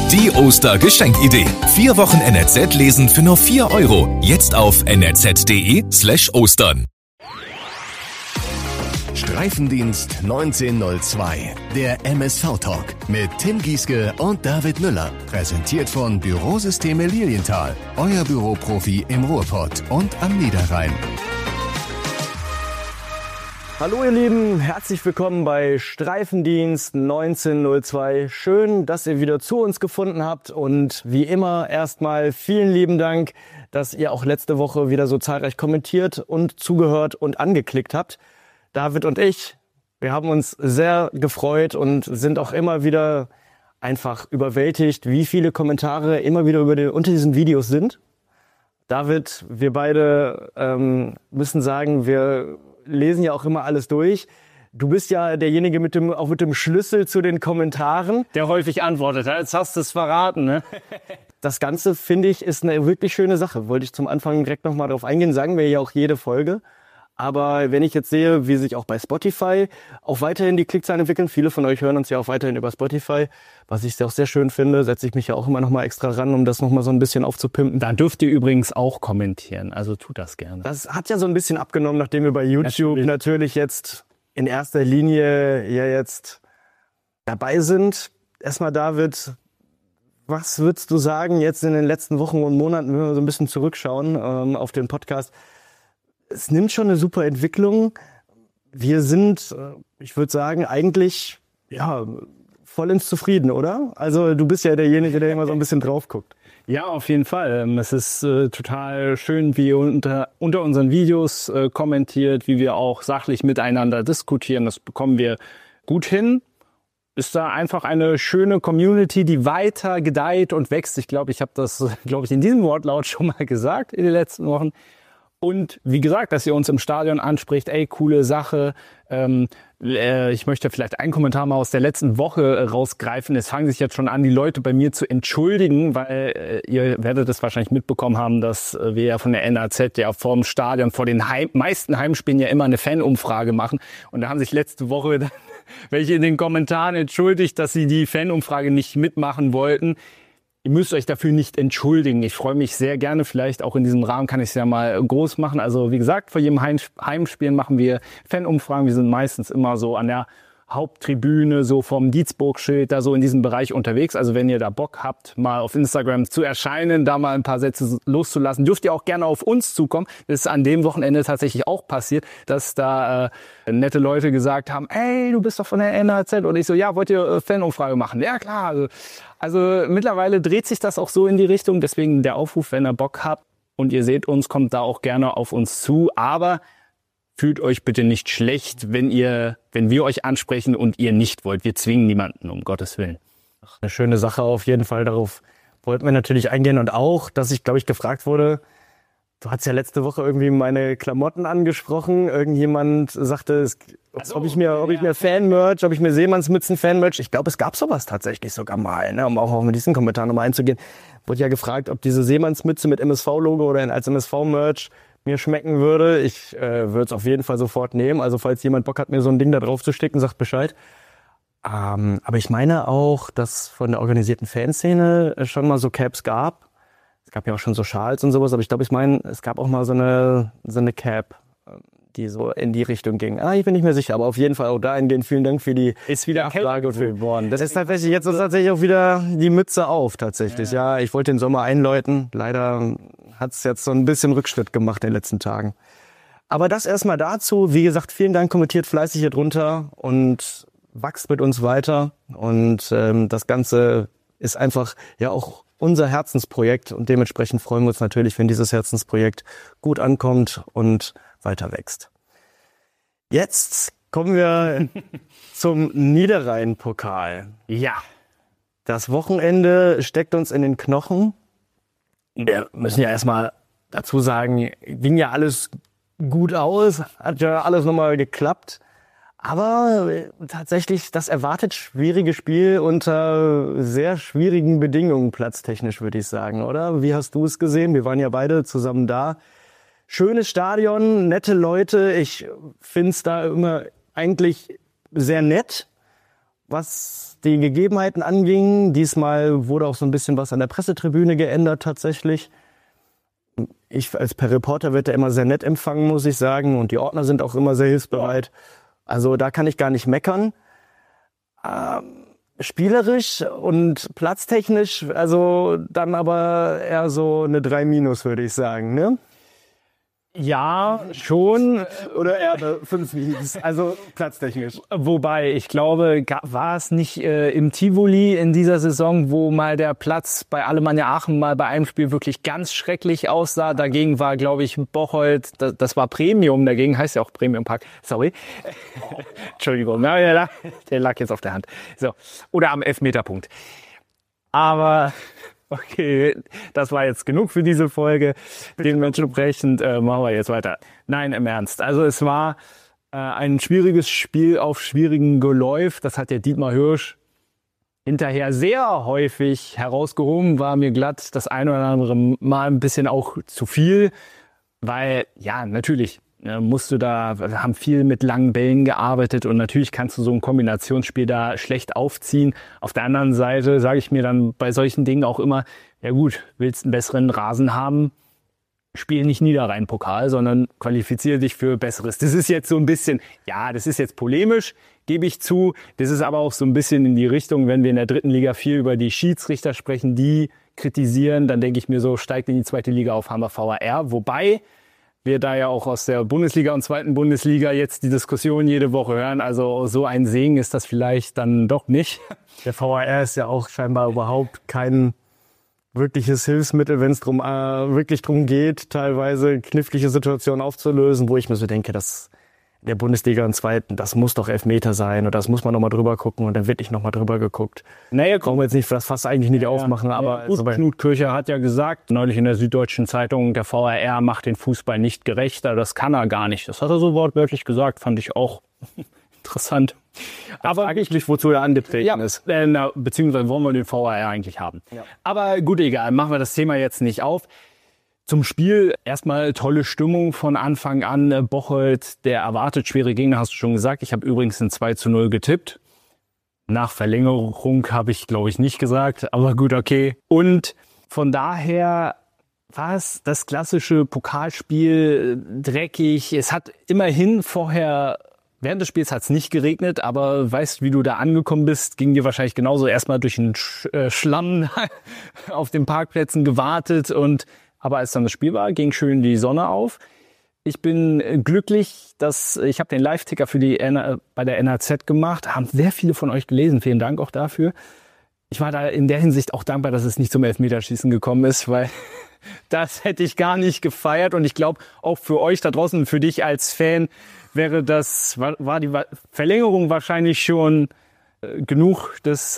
Die Oster-Geschenkidee. 4 Wochen NRZ lesen für nur 4 €. Jetzt auf nrz.de/ostern. Streifendienst 1902. Der MSV-Talk mit Tim Gieske und David Müller. Präsentiert von Bürosysteme Lilienthal. Euer Büroprofi im Ruhrpott und am Niederrhein. Hallo ihr Lieben, herzlich willkommen bei Streifendienst 1902. Schön, dass ihr wieder zu uns gefunden habt und wie immer erstmal vielen lieben Dank, dass ihr auch letzte Woche wieder so zahlreich kommentiert und zugehört und angeklickt habt. David und ich, wir haben uns sehr gefreut und sind auch immer wieder einfach überwältigt, wie viele Kommentare immer wieder unter diesen Videos sind. David, wir beide müssen sagen, wir lesen ja auch immer alles durch. Du bist ja derjenige mit dem Schlüssel zu den Kommentaren. Der häufig antwortet. Jetzt hast du es verraten, ne? Das Ganze, finde ich, ist eine wirklich schöne Sache. Wollte ich zum Anfang direkt nochmal drauf eingehen. Sagen wir ja auch jede Folge. Aber wenn ich jetzt sehe, wie sich auch bei Spotify auch weiterhin die Klickzahlen entwickeln, viele von euch hören uns ja auch weiterhin über Spotify, was ich auch sehr schön finde, setze ich mich ja auch immer noch mal extra ran, um das noch mal so ein bisschen aufzupimpen. Da dürft ihr übrigens auch kommentieren, also tut das gerne. Das hat ja so ein bisschen abgenommen, nachdem wir bei YouTube natürlich jetzt in erster Linie ja jetzt dabei sind. Erstmal David, was würdest du sagen jetzt in den letzten Wochen und Monaten, wenn wir so ein bisschen zurückschauen auf den Podcast? Es nimmt schon eine super Entwicklung. Wir sind, ich würde sagen, eigentlich ja vollends zufrieden, oder? Also du bist ja derjenige, der immer so ein bisschen drauf guckt. Ja, auf jeden Fall. Es ist total schön, wie ihr unter unseren Videos kommentiert, wie wir auch sachlich miteinander diskutieren. Das bekommen wir gut hin. Ist da einfach eine schöne Community, die weiter gedeiht und wächst. Ich habe das in diesem Wortlaut schon mal gesagt in den letzten Wochen. Und wie gesagt, dass ihr uns im Stadion anspricht, ey, coole Sache. Ich möchte vielleicht einen Kommentar mal aus der letzten Woche rausgreifen. Es fangen sich jetzt schon an, die Leute bei mir zu entschuldigen, weil ihr werdet es wahrscheinlich mitbekommen haben, dass wir ja von der NRZ ja vor dem Stadion, vor den meisten Heimspielen ja immer eine Fanumfrage machen. Und da haben sich letzte Woche dann welche in den Kommentaren entschuldigt, dass sie die Fanumfrage nicht mitmachen wollten. Ihr müsst euch dafür nicht entschuldigen. Ich freue mich sehr gerne. Vielleicht auch in diesem Rahmen kann ich es ja mal groß machen. Also wie gesagt, vor jedem Heimspiel machen wir Fanumfragen. Wir sind meistens immer so an der Haupttribüne, so vom Dietzburg-Schild, da so in diesem Bereich unterwegs. Also wenn ihr da Bock habt, mal auf Instagram zu erscheinen, da mal ein paar Sätze loszulassen, dürft ihr auch gerne auf uns zukommen. Das ist an dem Wochenende tatsächlich auch passiert, dass da nette Leute gesagt haben, ey, du bist doch von der NRZ. Und ich so, ja, wollt ihr Fanumfrage machen? Ja, klar. Also mittlerweile dreht sich das auch so in die Richtung. Deswegen der Aufruf, wenn ihr Bock habt und ihr seht uns, kommt da auch gerne auf uns zu. Aber fühlt euch bitte nicht schlecht, wenn wir euch ansprechen und ihr nicht wollt. Wir zwingen niemanden, um Gottes Willen. Eine schöne Sache auf jeden Fall. Darauf wollten wir natürlich eingehen. Und auch, dass ich, glaube ich, gefragt wurde, du hast ja letzte Woche irgendwie meine Klamotten angesprochen. Irgendjemand sagte, ob ich mir Fan-Merch, ob ich mir Seemannsmützen-Fan-Merch. Ich glaube, es gab sowas tatsächlich sogar mal, ne? Um auch mit diesen Kommentaren nochmal einzugehen. Wurde ja gefragt, ob diese Seemannsmütze mit MSV-Logo oder als MSV-Merch mir schmecken würde. Ich würde es auf jeden Fall sofort nehmen. Also falls jemand Bock hat, mir so ein Ding da drauf zu sticken, sagt Bescheid. Aber ich meine auch, dass von der organisierten Fanszene schon mal so Caps gab. Es gab ja auch schon so Schals und sowas, aber ich meine, es gab auch mal so eine Cap, die so in die Richtung ging. Ich bin nicht mehr sicher, aber auf jeden Fall auch dahingehend vielen Dank für die Abfrage gefüllt worden. Das ist tatsächlich jetzt auch wieder die Mütze auf, tatsächlich. Ja, ich wollte den Sommer einläuten. Leider hat es jetzt so ein bisschen Rückschritt gemacht in den letzten Tagen. Aber das erstmal dazu. Wie gesagt, vielen Dank, kommentiert fleißig hier drunter und wachst mit uns weiter. Und das Ganze ist einfach ja auch unser Herzensprojekt und dementsprechend freuen wir uns natürlich, wenn dieses Herzensprojekt gut ankommt und weiter wächst. Jetzt kommen wir zum Niederrhein-Pokal. Ja. Das Wochenende steckt uns in den Knochen. Wir müssen ja erstmal dazu sagen, ging ja alles gut aus, hat ja alles nochmal geklappt. Aber tatsächlich das erwartet schwierige Spiel unter sehr schwierigen Bedingungen, platztechnisch würde ich sagen, oder? Wie hast du es gesehen? Wir waren ja beide zusammen da. Schönes Stadion, nette Leute. Ich finde es da immer eigentlich sehr nett. was die Gegebenheiten anging. Diesmal wurde auch so ein bisschen was an der Pressetribüne geändert tatsächlich. Ich als per Reporter wird da immer sehr nett empfangen, muss ich sagen. Und die Ordner sind auch immer sehr hilfsbereit. Also da kann ich gar nicht meckern. Spielerisch und platztechnisch, also dann aber eher so eine 3-, würde ich sagen, ne? Ja, schon. Oder eher eine 5-, also platztechnisch. Wobei, ich glaube, war es nicht im Tivoli in dieser Saison, wo mal der Platz bei Alemannia Aachen mal bei einem Spiel wirklich ganz schrecklich aussah. Dagegen war, glaube ich, Bocholt, das war Premium, dagegen heißt ja auch Premium Park. Sorry. Entschuldigung, der lag jetzt auf der Hand. So. Oder am Elfmeterpunkt. Aber okay, das war jetzt genug für diese Folge. Dementsprechend machen wir jetzt weiter. Nein, im Ernst. Also es war ein schwieriges Spiel auf schwierigen Geläuf. Das hat der Dietmar Hirsch hinterher sehr häufig herausgehoben. War mir glatt das ein oder andere Mal ein bisschen auch zu viel. Weil, ja, natürlich musst du da, wir haben viel mit langen Bällen gearbeitet und natürlich kannst du so ein Kombinationsspiel da schlecht aufziehen. Auf der anderen Seite sage ich mir dann bei solchen Dingen auch immer, ja gut, willst einen besseren Rasen haben, spiel nicht Niederrhein-Pokal, sondern qualifiziere dich für Besseres. Das ist jetzt so ein bisschen, ja, das ist jetzt polemisch, gebe ich zu. Das ist aber auch so ein bisschen in die Richtung, wenn wir in der 3. Liga viel über die Schiedsrichter sprechen, die kritisieren, dann denke ich mir so, steigt in die 2. Liga auf, haben wir VAR. Wobei wir da ja auch aus der Bundesliga und 2. Bundesliga jetzt die Diskussion jede Woche hören. Also so ein Segen ist das vielleicht dann doch nicht. Der VAR ist ja auch scheinbar überhaupt kein wirkliches Hilfsmittel, wenn es wirklich drum geht, teilweise knifflige Situationen aufzulösen, wo ich mir so denke, dass der Bundesliga und 2., das muss doch Elfmeter sein oder das muss man nochmal drüber gucken und dann wird nicht nochmal drüber geguckt. Naja, brauchen wir jetzt nicht das Fass eigentlich nicht aufmachen, aber gut, Knut Kircher hat ja gesagt, neulich in der Süddeutschen Zeitung, der VAR macht den Fußball nicht gerechter, das kann er gar nicht. Das hat er so wortwörtlich gesagt, fand ich auch interessant. Aber frage ich mich, wozu er angetreten ist. Beziehungsweise wollen wir den VAR eigentlich haben. Ja. Aber gut, egal, machen wir das Thema jetzt nicht auf. Zum Spiel erstmal tolle Stimmung von Anfang an. Bocholt, der erwartet schwere Gegner, hast du schon gesagt. Ich habe übrigens ein 2:0 getippt. Nach Verlängerung habe ich, glaube ich, nicht gesagt. Aber gut, okay. Und von daher war es das klassische Pokalspiel, dreckig. Es hat immerhin vorher, während des Spiels hat es nicht geregnet, aber weißt, wie du da angekommen bist, ging dir wahrscheinlich genauso. Erstmal durch den Schlamm auf den Parkplätzen gewartet aber als dann das Spiel war, ging schön die Sonne auf. Ich bin glücklich, dass ich habe den Live-Ticker für bei der NAZ gemacht. Haben sehr viele von euch gelesen. Vielen Dank auch dafür. Ich war da in der Hinsicht auch dankbar, dass es nicht zum Elfmeterschießen gekommen ist, weil das hätte ich gar nicht gefeiert. Und ich glaube, auch für euch da draußen, für dich als Fan, war die Verlängerung wahrscheinlich schon genug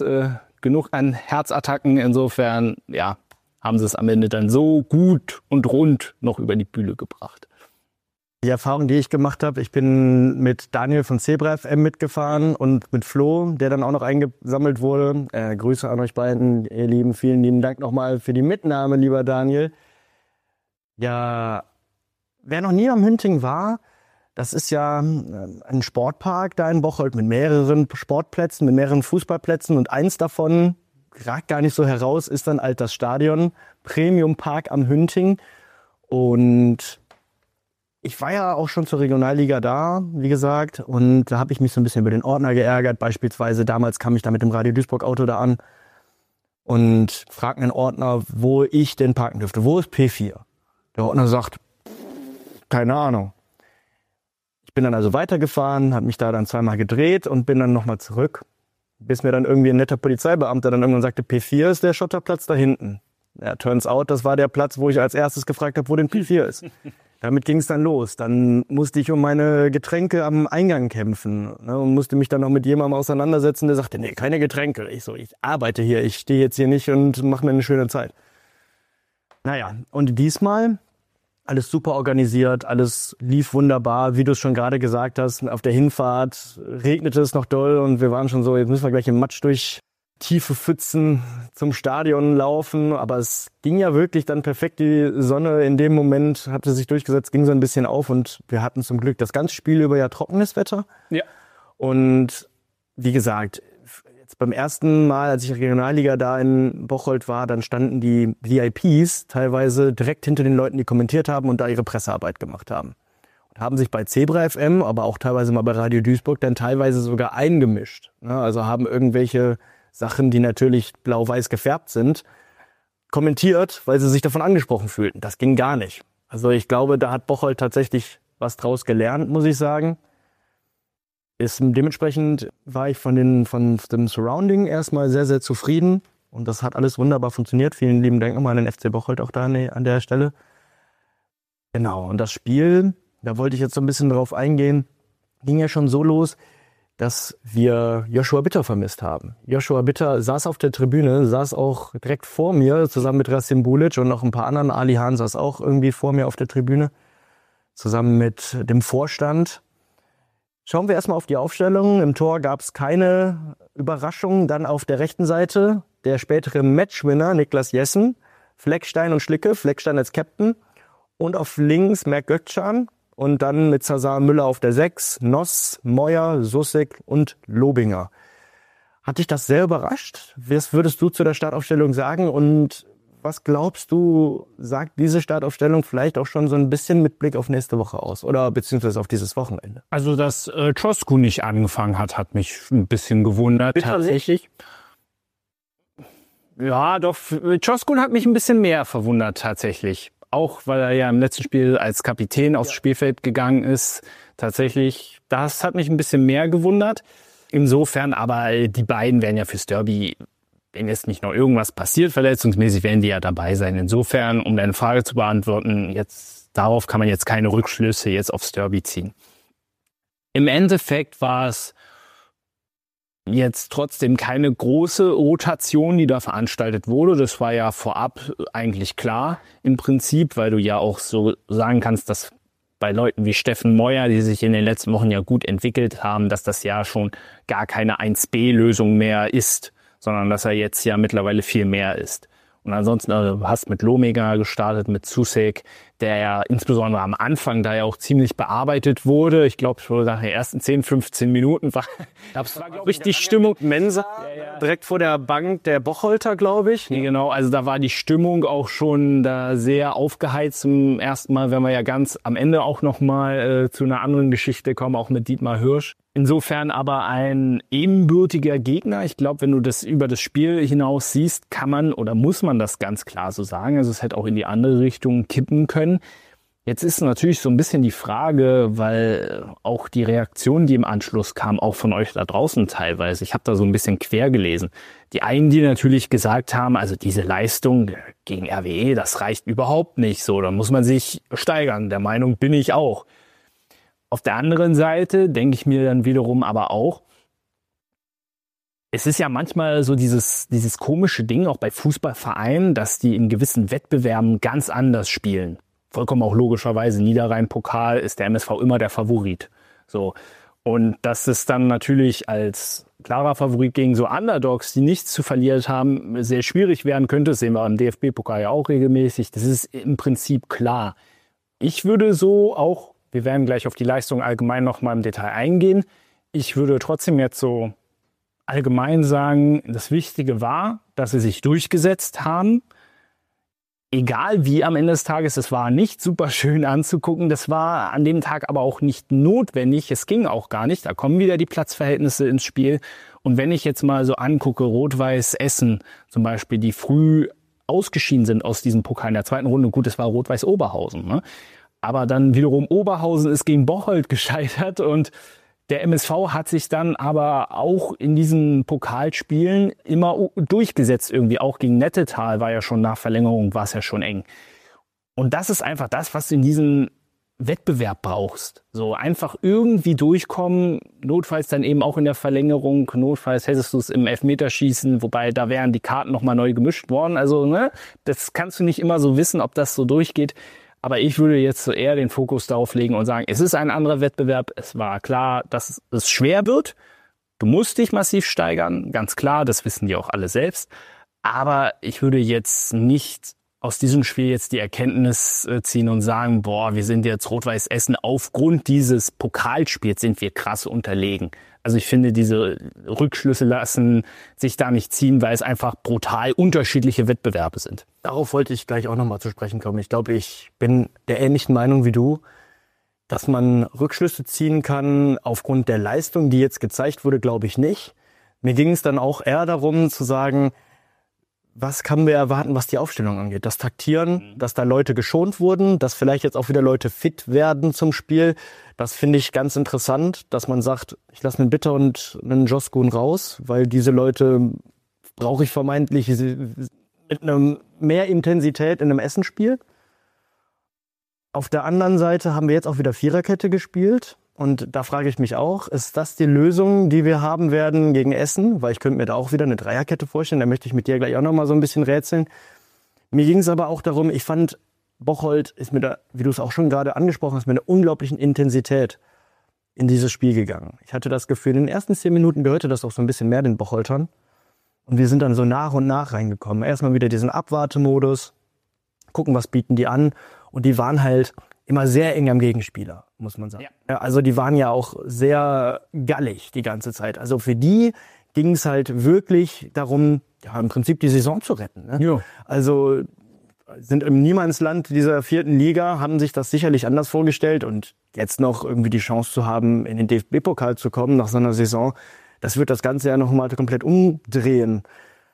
an Herzattacken. Insofern, ja, haben sie es am Ende dann so gut und rund noch über die Bühne gebracht. Die Erfahrung, die ich gemacht habe, ich bin mit Daniel von Zebra FM mitgefahren und mit Flo, der dann auch noch eingesammelt wurde. Grüße an euch beiden, ihr Lieben. Vielen lieben Dank nochmal für die Mitnahme, lieber Daniel. Ja, wer noch nie am Hünting war, das ist ja ein Sportpark da in Bocholt mit mehreren Sportplätzen, mit mehreren Fußballplätzen und eins davon ragt gar nicht so heraus, ist dann halt das Stadion, Premium Park am Hünting. Und ich war ja auch schon zur Regionalliga da, wie gesagt, und da habe ich mich so ein bisschen über den Ordner geärgert. Beispielsweise damals kam ich da mit dem Radio Duisburg Auto da an und fragte einen Ordner, wo ich denn parken dürfte. Wo ist P4? Der Ordner sagt, keine Ahnung. Ich bin dann also weitergefahren, habe mich da dann zweimal gedreht und bin dann nochmal zurück. Bis mir dann irgendwie ein netter Polizeibeamter dann irgendwann sagte, P4 ist der Schotterplatz da hinten. Ja, turns out, das war der Platz, wo ich als erstes gefragt habe, wo denn P4 ist. Damit ging es dann los. Dann musste ich um meine Getränke am Eingang kämpfen, ne, und musste mich dann noch mit jemandem auseinandersetzen, der sagte, nee, keine Getränke. Ich arbeite hier, ich stehe jetzt hier nicht und mache mir eine schöne Zeit. Naja, und diesmal alles super organisiert, alles lief wunderbar, wie du es schon gerade gesagt hast. Auf der Hinfahrt regnete es noch doll und wir waren schon so, jetzt müssen wir gleich im Matsch durch tiefe Pfützen zum Stadion laufen. Aber es ging ja wirklich dann perfekt. Die Sonne in dem Moment hatte sich durchgesetzt, ging so ein bisschen auf und wir hatten zum Glück das ganze Spiel über ja trockenes Wetter. Ja. Und wie gesagt, Jetzt beim ersten Mal, als ich Regionalliga da in Bocholt war, dann standen die VIPs teilweise direkt hinter den Leuten, die kommentiert haben und da ihre Pressearbeit gemacht haben. Und haben sich bei Zebra FM, aber auch teilweise mal bei Radio Duisburg dann teilweise sogar eingemischt. Also haben irgendwelche Sachen, die natürlich blau-weiß gefärbt sind, kommentiert, weil sie sich davon angesprochen fühlten. Das ging gar nicht. Also ich glaube, da hat Bocholt tatsächlich was draus gelernt, muss ich sagen. Dementsprechend war ich von dem Surrounding erstmal sehr, sehr zufrieden. Und das hat alles wunderbar funktioniert. Vielen lieben Dank nochmal an den FC Bocholt auch da an der Stelle. Genau, und das Spiel, da wollte ich jetzt so ein bisschen drauf eingehen, ging ja schon so los, dass wir Joshua Bitter vermisst haben. Joshua Bitter saß auf der Tribüne, saß auch direkt vor mir, zusammen mit Rasim Bulic und noch ein paar anderen. Ali Hahn saß auch irgendwie vor mir auf der Tribüne, zusammen mit dem Vorstand. Schauen wir erstmal auf die Aufstellung. Im Tor gab es keine Überraschung. Dann auf der rechten Seite der spätere Matchwinner Niklas Jessen, Fleckstein und Schlicke, Fleckstein als Captain. Und auf links Merk Gökçan. Und dann mit Cesar Müller auf der 6, Noss, Meuer, Sussek und Lobinger. Hat dich das sehr überrascht? Was würdest du zu der Startaufstellung sagen? Und was glaubst du, sagt diese Startaufstellung vielleicht auch schon so ein bisschen mit Blick auf nächste Woche aus? Oder beziehungsweise auf dieses Wochenende? Also, dass Czosku nicht angefangen hat mich ein bisschen gewundert. Bitter tatsächlich. Ja, doch, Czosku hat mich ein bisschen mehr verwundert tatsächlich. Auch weil er ja im letzten Spiel als Kapitän aufs Spielfeld gegangen ist. Tatsächlich, das hat mich ein bisschen mehr gewundert. Insofern, aber die beiden werden ja fürs Derby, wenn jetzt nicht noch irgendwas passiert, verletzungsmäßig, werden die ja dabei sein. Insofern, um deine Frage zu beantworten, darauf kann man jetzt keine Rückschlüsse jetzt aufs Derby ziehen. Im Endeffekt war es jetzt trotzdem keine große Rotation, die da veranstaltet wurde. Das war ja vorab eigentlich klar im Prinzip, weil du ja auch so sagen kannst, dass bei Leuten wie Steffen Meuer, die sich in den letzten Wochen ja gut entwickelt haben, dass das ja schon gar keine 1B-Lösung mehr ist, sondern dass er jetzt ja mittlerweile viel mehr ist. Und ansonsten du hast mit Lobinger gestartet, mit Sussek, der ja insbesondere am Anfang da ja auch ziemlich bearbeitet wurde. Ich glaube, schon nach den ersten 10, 15 Minuten war glaube ich, die Stimmung. Mensa, direkt vor der Bank der Bocholter, glaube ich. Nee, genau, also da war die Stimmung auch schon da sehr aufgeheizt zum ersten Mal, wenn wir ja ganz am Ende auch nochmal zu einer anderen Geschichte kommen, auch mit Dietmar Hirsch. Insofern aber ein ebenbürtiger Gegner. Ich glaube, wenn du das über das Spiel hinaus siehst, kann man oder muss man das ganz klar so sagen. Also es hätte auch in die andere Richtung kippen können. Jetzt ist natürlich so ein bisschen die Frage, weil auch die Reaktion, die im Anschluss kam, auch von euch da draußen teilweise, ich habe da so ein bisschen quer gelesen. Die einen, die natürlich gesagt haben, also diese Leistung gegen RWE, das reicht überhaupt nicht so, da muss man sich steigern. Der Meinung bin ich auch. Auf der anderen Seite denke ich mir dann wiederum aber auch, es ist ja manchmal so dieses komische Ding, auch bei Fußballvereinen, dass die in gewissen Wettbewerben ganz anders spielen. Vollkommen auch logischerweise, Niederrhein-Pokal ist der MSV immer der Favorit. So. Und dass es dann natürlich als klarer Favorit gegen so Underdogs, die nichts zu verlieren haben, sehr schwierig werden könnte. Das sehen wir im DFB-Pokal ja auch regelmäßig. Das ist im Prinzip klar. Ich würde so auch, wir werden gleich auf die Leistung allgemein noch mal im Detail eingehen. Ich würde trotzdem jetzt so allgemein sagen, das Wichtige war, dass sie sich durchgesetzt haben. Egal wie am Ende des Tages, es war nicht super schön anzugucken. Das war an dem Tag aber auch nicht notwendig. Es ging auch gar nicht. Da kommen wieder die Platzverhältnisse ins Spiel. Und wenn ich jetzt mal so angucke, Rot-Weiß Essen zum Beispiel, die früh ausgeschieden sind aus diesem Pokal in der zweiten Runde. Gut, es war Rot-Weiß Oberhausen, ne? Aber dann wiederum Oberhausen ist gegen Bocholt gescheitert und der MSV hat sich dann aber auch in diesen Pokalspielen immer durchgesetzt irgendwie. Auch gegen Nettetal war ja schon nach Verlängerung, war es ja schon eng. Und das ist einfach das, was du in diesem Wettbewerb brauchst. So einfach irgendwie durchkommen, notfalls dann eben auch in der Verlängerung, notfalls hättest du es im Elfmeterschießen, wobei da wären die Karten nochmal neu gemischt worden. Also ne, das kannst du nicht immer so wissen, ob das so durchgeht. Aber ich würde jetzt so eher den Fokus darauf legen und sagen, es ist ein anderer Wettbewerb. Es war klar, dass es schwer wird. Du musst dich massiv steigern, ganz klar, das wissen die auch alle selbst. Aber ich würde jetzt nicht aus diesem Spiel jetzt die Erkenntnis ziehen und sagen, boah, wir sind jetzt Rot-Weiß Essen aufgrund dieses Pokalspiels sind wir krass unterlegen. Also ich finde, diese Rückschlüsse lassen sich da nicht ziehen, weil es einfach brutal unterschiedliche Wettbewerbe sind. Darauf wollte ich gleich auch nochmal zu sprechen kommen. Ich glaube, ich bin der ähnlichen Meinung wie du, dass man Rückschlüsse ziehen kann aufgrund der Leistung, die jetzt gezeigt wurde, glaube ich nicht. Mir ging es dann auch eher darum zu sagen, was können wir erwarten, was die Aufstellung angeht? Das Taktieren, dass da Leute geschont wurden, dass vielleicht jetzt auch wieder Leute fit werden zum Spiel. Das finde ich ganz interessant, dass man sagt, ich lasse einen Bitter und einen Joskun raus, weil diese Leute brauche ich vermeintlich mit einem mehr Intensität in einem Essenspiel. Auf der anderen Seite haben wir jetzt auch wieder Viererkette gespielt. Und da frage ich mich auch, ist das die Lösung, die wir haben werden gegen Essen? Weil ich könnte mir da auch wieder eine Dreierkette vorstellen. Da möchte ich mit dir gleich auch noch mal so ein bisschen rätseln. Mir ging es aber auch darum, ich fand, Bocholt ist mit der, wie du es auch schon gerade angesprochen hast, mit einer unglaublichen Intensität in dieses Spiel gegangen. Ich hatte das Gefühl, in den ersten 10 Minuten gehörte das auch so ein bisschen mehr den Bocholtern. Und wir sind dann so nach und nach reingekommen. Erstmal wieder diesen Abwartemodus, gucken, was bieten die an. Und die waren halt immer sehr eng am Gegenspieler, muss man sagen. Ja. Also die waren ja auch sehr gallig die ganze Zeit. Also für die ging es halt wirklich darum, ja, im Prinzip die Saison zu retten. Ne? Ja. Also sind im Niemandsland dieser 4. Liga, haben sich das sicherlich anders vorgestellt. Und jetzt noch irgendwie die Chance zu haben, in den DFB-Pokal zu kommen nach so einer Saison, das wird das Ganze ja noch mal komplett umdrehen.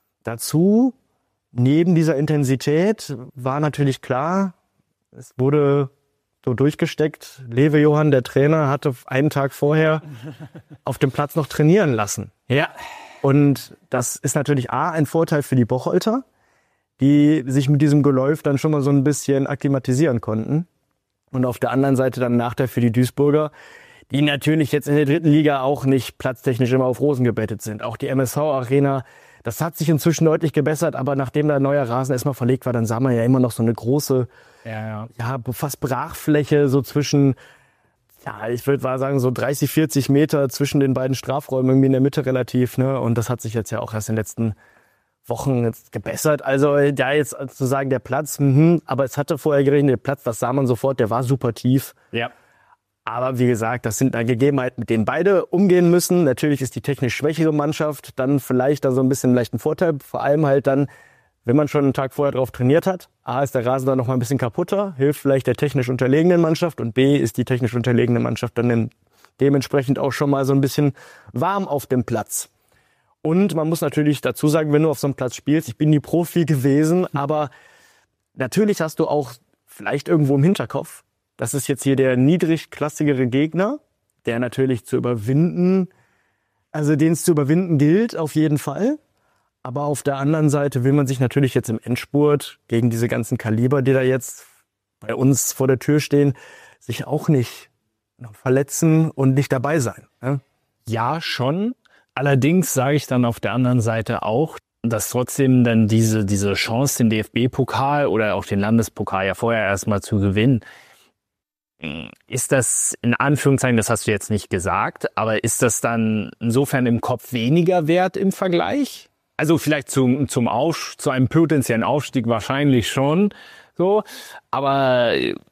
Dazu, neben dieser Intensität, war natürlich klar, es wurde so durchgesteckt. Lewe Johann, der Trainer, hatte einen Tag vorher auf dem Platz noch trainieren lassen. Ja. Und das ist natürlich ein Vorteil für die Bocholter, die sich mit diesem Geläuf dann schon mal so ein bisschen akklimatisieren konnten. Und auf der anderen Seite dann Nachteil für die Duisburger, die natürlich jetzt in der 3. Liga auch nicht platztechnisch immer auf Rosen gebettet sind. Auch die MSV-Arena, das hat sich inzwischen deutlich gebessert, aber nachdem da ein neuer Rasen erstmal verlegt war, dann sah man ja immer noch so eine große, ja, fast Brachfläche so zwischen, ja, ich würde mal sagen, so 30, 40 Meter zwischen den beiden Strafräumen, irgendwie in der Mitte relativ, ne? Und das hat sich jetzt ja auch erst in den letzten Wochen jetzt gebessert. Also da jetzt zu sagen, der Platz, aber es hatte vorher geregnet, der Platz, das sah man sofort, der war super tief. Ja. Aber wie gesagt, das sind da Gegebenheiten, mit denen beide umgehen müssen. Natürlich ist die technisch schwächere Mannschaft dann vielleicht da so ein bisschen leichten Vorteil. Vor allem halt dann, wenn man schon einen Tag vorher drauf trainiert hat. A, ist der Rasen dann noch mal ein bisschen kaputter, hilft vielleicht der technisch unterlegenen Mannschaft. Und B, ist die technisch unterlegene Mannschaft dann dementsprechend auch schon mal so ein bisschen warm auf dem Platz. Und man muss natürlich dazu sagen, wenn du auf so einem Platz spielst, ich bin nie Profi gewesen, aber natürlich hast du auch vielleicht irgendwo im Hinterkopf, das ist jetzt hier der niedrigklassigere Gegner, der natürlich zu überwinden, also den es zu überwinden gilt, auf jeden Fall. Aber auf der anderen Seite will man sich natürlich jetzt im Endspurt gegen diese ganzen Kaliber, die da jetzt bei uns vor der Tür stehen, sich auch nicht noch verletzen und nicht dabei sein. Ne? Ja, schon. Allerdings sage ich dann auf der anderen Seite auch, dass trotzdem dann diese Chance, den DFB-Pokal oder auch den Landespokal ja vorher erstmal zu gewinnen, ist das in Anführungszeichen, das hast du jetzt nicht gesagt, aber ist das dann insofern im Kopf weniger wert im Vergleich? Also vielleicht zu einem potenziellen Aufstieg wahrscheinlich schon, so, aber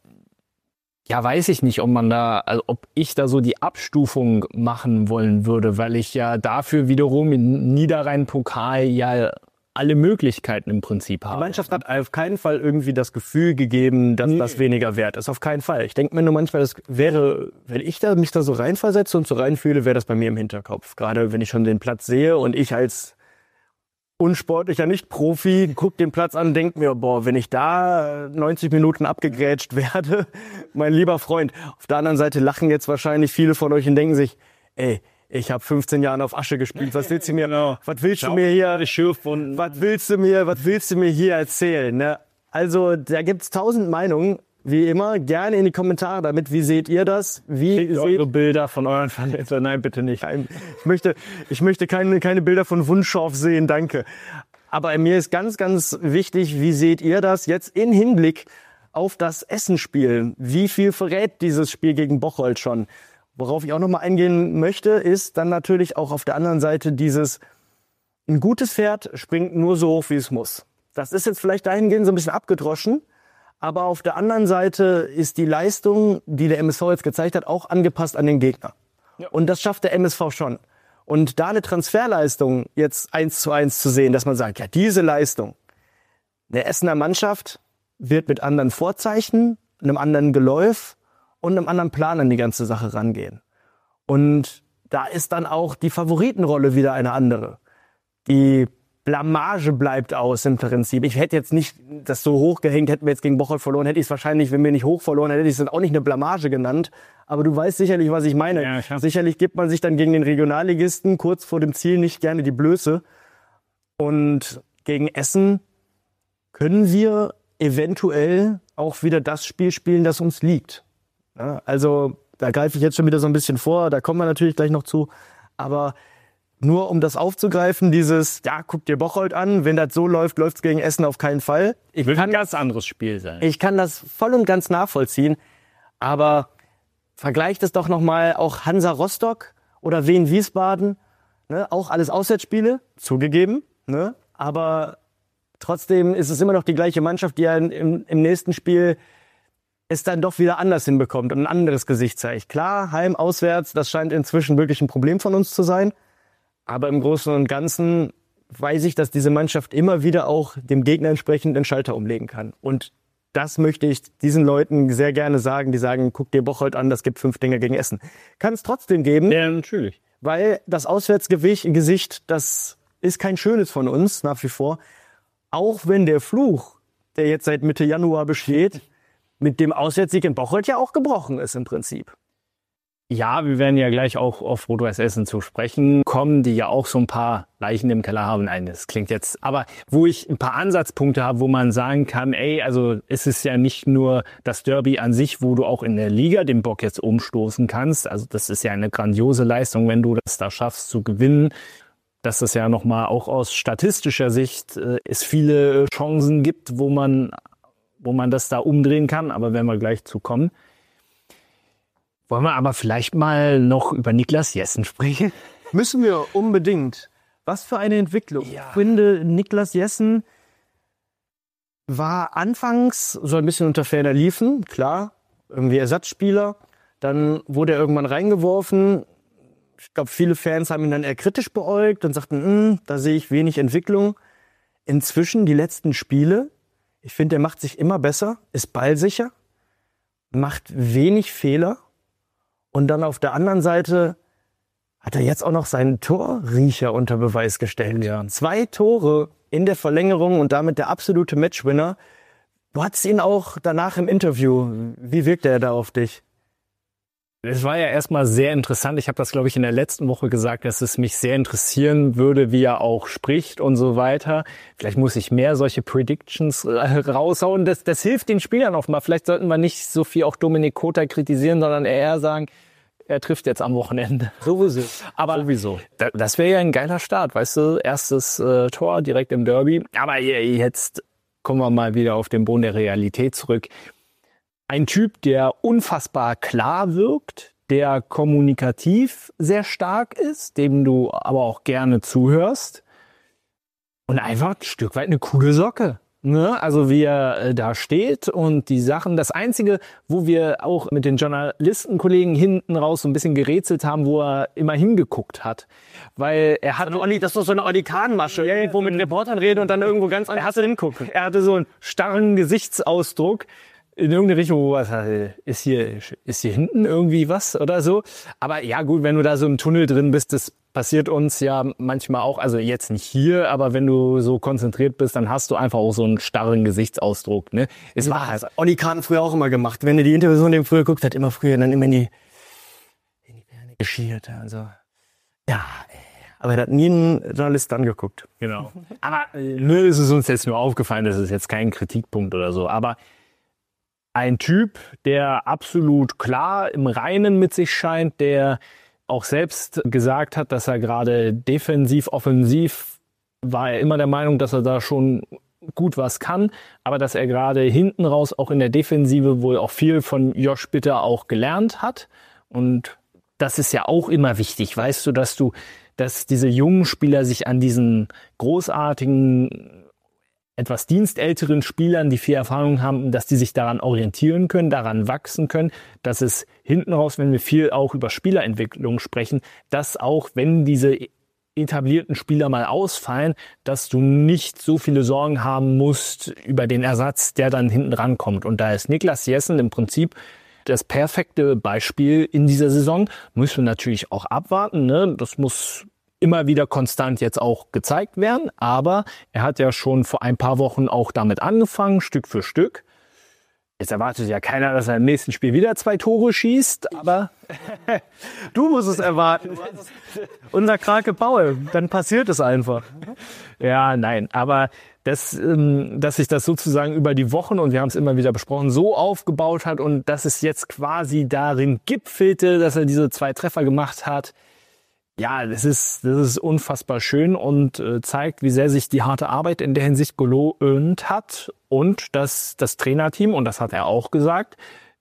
ja, weiß ich nicht, ob ich da so die Abstufung machen wollen würde, weil ich ja dafür wiederum in Niederrhein-Pokal ja alle Möglichkeiten im Prinzip habe. Die Mannschaft hat auf keinen Fall irgendwie das Gefühl gegeben, dass das weniger wert ist. Auf keinen Fall. Ich denke mir nur manchmal, das wäre, wenn ich mich da so reinversetze und so reinfühle, wäre das bei mir im Hinterkopf. Gerade wenn ich schon den Platz sehe und ich als unsportlicher Nicht-Profi guck den Platz an und denk mir, boah, wenn ich da 90 Minuten abgegrätscht werde, mein lieber Freund. Auf der anderen Seite lachen jetzt wahrscheinlich viele von euch und denken sich, ey, ich habe 15 Jahre auf Asche gespielt. Was willst du mir? Genau. Was willst du mir hier? Was willst du mir hier erzählen? Ne? Also da gibt's 1000 Meinungen, wie immer. Gerne in die Kommentare damit. Wie seht ihr das? Seht eure Bilder von euren Verletzungen? Nein, bitte nicht. Ich möchte keine Bilder von Wunschorf sehen, danke. Aber mir ist ganz, ganz wichtig, wie seht ihr das jetzt in Hinblick auf das Essenspiel? Wie viel verrät dieses Spiel gegen Bocholt schon? Worauf ich auch noch mal eingehen möchte, ist dann natürlich auch auf der anderen Seite ein gutes Pferd springt nur so hoch, wie es muss. Das ist jetzt vielleicht dahingehend so ein bisschen abgedroschen, aber auf der anderen Seite ist die Leistung, die der MSV jetzt gezeigt hat, auch angepasst an den Gegner. Ja. Und das schafft der MSV schon. Und da eine Transferleistung jetzt 1:1 zu sehen, dass man sagt, ja, diese Leistung, eine Essener Mannschaft wird mit anderen Vorzeichen, einem anderen Geläuf und einem anderen Plan an die ganze Sache rangehen. Und da ist dann auch die Favoritenrolle wieder eine andere. Die Blamage bleibt aus im Prinzip. Ich hätte jetzt nicht das so hochgehängt, hätten wir jetzt gegen Bocholt verloren, hätte ich es wahrscheinlich, wenn wir nicht hoch verloren hätten, hätte ich es auch nicht eine Blamage genannt. Aber du weißt sicherlich, was ich meine. Ja, sicherlich gibt man sich dann gegen den Regionalligisten kurz vor dem Ziel nicht gerne die Blöße. Und gegen Essen können wir eventuell auch wieder das Spiel spielen, das uns liegt. Ja, also da greife ich jetzt schon wieder so ein bisschen vor, da kommen wir natürlich gleich noch zu. Aber nur um das aufzugreifen, dieses, ja, guck dir Bocholt an, wenn das so läuft, läuft es gegen Essen auf keinen Fall. Wird ein ganz anderes Spiel sein. Ich kann das voll und ganz nachvollziehen, aber vergleicht es doch nochmal auch Hansa Rostock oder Wien Wiesbaden, ne, auch alles Auswärtsspiele, zugegeben, ne, aber trotzdem ist es immer noch die gleiche Mannschaft, die ja im nächsten Spiel es dann doch wieder anders hinbekommt und ein anderes Gesicht zeigt. Klar, heim, auswärts, das scheint inzwischen wirklich ein Problem von uns zu sein. Aber im Großen und Ganzen weiß ich, dass diese Mannschaft immer wieder auch dem Gegner entsprechend den Schalter umlegen kann. Und das möchte ich diesen Leuten sehr gerne sagen, die sagen, guck dir Bocholt an, das gibt 5 Dinger gegen Essen. Kann es trotzdem geben. Ja, natürlich. Weil das Auswärtsgesicht, das ist kein schönes von uns nach wie vor. Auch wenn der Fluch, der jetzt seit Mitte Januar besteht, mit dem Auswärtssieg in Bocholt ja auch gebrochen ist im Prinzip. Ja, wir werden ja gleich auch auf Rot-Weiß Essen zu sprechen kommen, die ja auch so ein paar Leichen im Keller haben. Nein, das klingt jetzt, aber wo ich ein paar Ansatzpunkte habe, wo man sagen kann, ey, also es ist ja nicht nur das Derby an sich, wo du auch in der Liga den Bock jetzt umstoßen kannst. Also das ist ja eine grandiose Leistung, wenn du das da schaffst zu gewinnen. Dass es ja nochmal auch aus statistischer Sicht es viele Chancen gibt, wo man das da umdrehen kann. Aber wenn wir gleich zu kommen. Wollen wir aber vielleicht mal noch über Niklas Jessen sprechen? Müssen wir unbedingt. Was für eine Entwicklung. Ja. Ich finde, Niklas Jessen war anfangs so ein bisschen unter ferner Liefen, klar, irgendwie Ersatzspieler. Dann wurde er irgendwann reingeworfen. Ich glaube, viele Fans haben ihn dann eher kritisch beäugt und sagten, da sehe ich wenig Entwicklung. Inzwischen, die letzten Spiele, ich finde, er macht sich immer besser, ist ballsicher, macht wenig Fehler. Und dann auf der anderen Seite hat er jetzt auch noch seinen Torriecher unter Beweis gestellt. Ja. 2 Tore in der Verlängerung und damit der absolute Matchwinner. Du hattest ihn auch danach im Interview. Wie wirkte er da auf dich? Es war ja erstmal sehr interessant. Ich habe das, glaube ich, in der letzten Woche gesagt, dass es mich sehr interessieren würde, wie er auch spricht und so weiter. Vielleicht muss ich mehr solche Predictions raushauen. Das hilft den Spielern auch mal. Vielleicht sollten wir nicht so viel auch Dominik Kota kritisieren, sondern eher sagen, er trifft jetzt am Wochenende. Sowieso. Aber sowieso. Das wäre ja ein geiler Start, weißt du? Erstes Tor direkt im Derby. Aber jetzt kommen wir mal wieder auf den Boden der Realität zurück. Ein Typ, der unfassbar klar wirkt, der kommunikativ sehr stark ist, dem du aber auch gerne zuhörst. Und einfach ein Stück weit eine coole Socke. Ne? Also wie er da steht und die Sachen. Das Einzige, wo wir auch mit den Journalistenkollegen hinten raus so ein bisschen gerätselt haben, wo er immer hingeguckt hat. Weil er hat... Das ist doch so eine Olli Kahn-Masche, irgendwo mit Reportern reden und dann irgendwo ganz anders hingucken. Er hatte so einen starren Gesichtsausdruck. In irgendeine Richtung, wo was ist hier hinten irgendwie was oder so. Aber ja gut, wenn du da so im Tunnel drin bist, das passiert uns ja manchmal auch, also jetzt nicht hier, aber wenn du so konzentriert bist, dann hast du einfach auch so einen starren Gesichtsausdruck. Ne? Es war halt Olli Kahn früher auch immer gemacht. Wenn du die Interviews von dem früher guckst, hat immer früher dann immer in die Birne geschielt. Also ja, aber er hat nie einen Journalist angeguckt. Genau. Aber ist es uns jetzt nur aufgefallen, das ist jetzt kein Kritikpunkt oder so, aber ein Typ, der absolut klar im Reinen mit sich scheint, der auch selbst gesagt hat, dass er gerade defensiv, offensiv war er immer der Meinung, dass er da schon gut was kann, aber dass er gerade hinten raus auch in der Defensive wohl auch viel von Josh Bitter auch gelernt hat. Und das ist ja auch immer wichtig, weißt du, dass diese jungen Spieler sich an diesen großartigen etwas dienstälteren Spielern, die viel Erfahrung haben, dass die sich daran orientieren können, daran wachsen können, dass es hinten raus, wenn wir viel auch über Spielerentwicklung sprechen, dass auch wenn diese etablierten Spieler mal ausfallen, dass du nicht so viele Sorgen haben musst über den Ersatz, der dann hinten rankommt. Und da ist Niklas Jessen im Prinzip das perfekte Beispiel in dieser Saison. Müssen wir natürlich auch abwarten, ne? Das muss immer wieder konstant jetzt auch gezeigt werden, aber er hat ja schon vor ein paar Wochen auch damit angefangen, Stück für Stück. Jetzt erwartet ja keiner, dass er im nächsten Spiel wieder 2 Tore schießt, aber Du musst es erwarten. Unser Krake Paul, dann passiert es einfach. ja, nein, aber dass sich das sozusagen über die Wochen, und wir haben es immer wieder besprochen, so aufgebaut hat und dass es jetzt quasi darin gipfelte, dass er diese 2 Treffer gemacht hat. Ja, das ist unfassbar schön und zeigt, wie sehr sich die harte Arbeit in der Hinsicht gelohnt hat und dass das Trainerteam, und das hat er auch gesagt,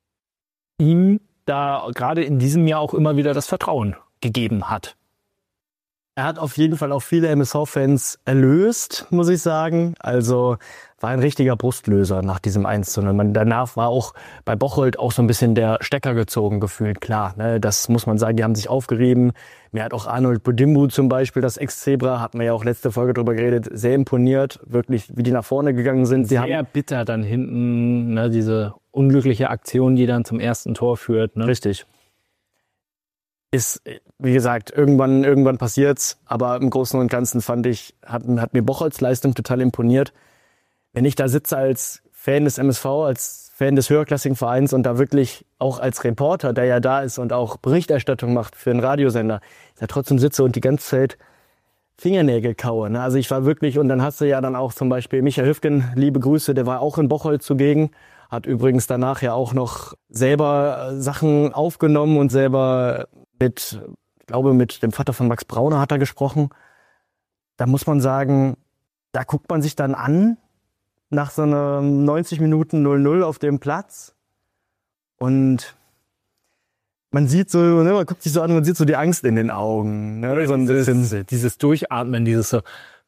ihm da gerade in diesem Jahr auch immer wieder das Vertrauen gegeben hat. Er hat auf jeden Fall auch viele MSV-Fans erlöst, muss ich sagen. Also war ein richtiger Brustlöser nach diesem 1:0. Danach war auch bei Bocholt auch so ein bisschen der Stecker gezogen gefühlt. Klar, ne, das muss man sagen, die haben sich aufgerieben. Mir hat auch Arnold Budimbu zum Beispiel, das Ex-Zebra, hatten wir ja auch letzte Folge drüber geredet, sehr imponiert. Wirklich, wie die nach vorne gegangen sind. Sehr bitter dann hinten, ne, diese unglückliche Aktion, die dann zum ersten Tor führt. Ne? Richtig. Ist, wie gesagt, irgendwann passiert's, aber im Großen und Ganzen hat mir Bocholts Leistung total imponiert. Wenn ich da sitze als Fan des MSV, als Fan des höherklassigen Vereins und da wirklich auch als Reporter, der ja da ist und auch Berichterstattung macht für einen Radiosender, da trotzdem sitze und die ganze Zeit Fingernägel kaue. Ne? Also ich war wirklich, und dann hast du ja dann auch zum Beispiel Michael Hüfgen, liebe Grüße, der war auch in Bocholt zugegen, hat übrigens danach ja auch noch selber Sachen aufgenommen und selber mit dem Vater von Max Brauner hat er gesprochen. Da muss man sagen, da guckt man sich dann an, nach so einer 90 Minuten 0-0 auf dem Platz. Und man sieht so, ne, man guckt sich so an, man sieht so die Angst in den Augen. Ne? So dieses Durchatmen, dieses so.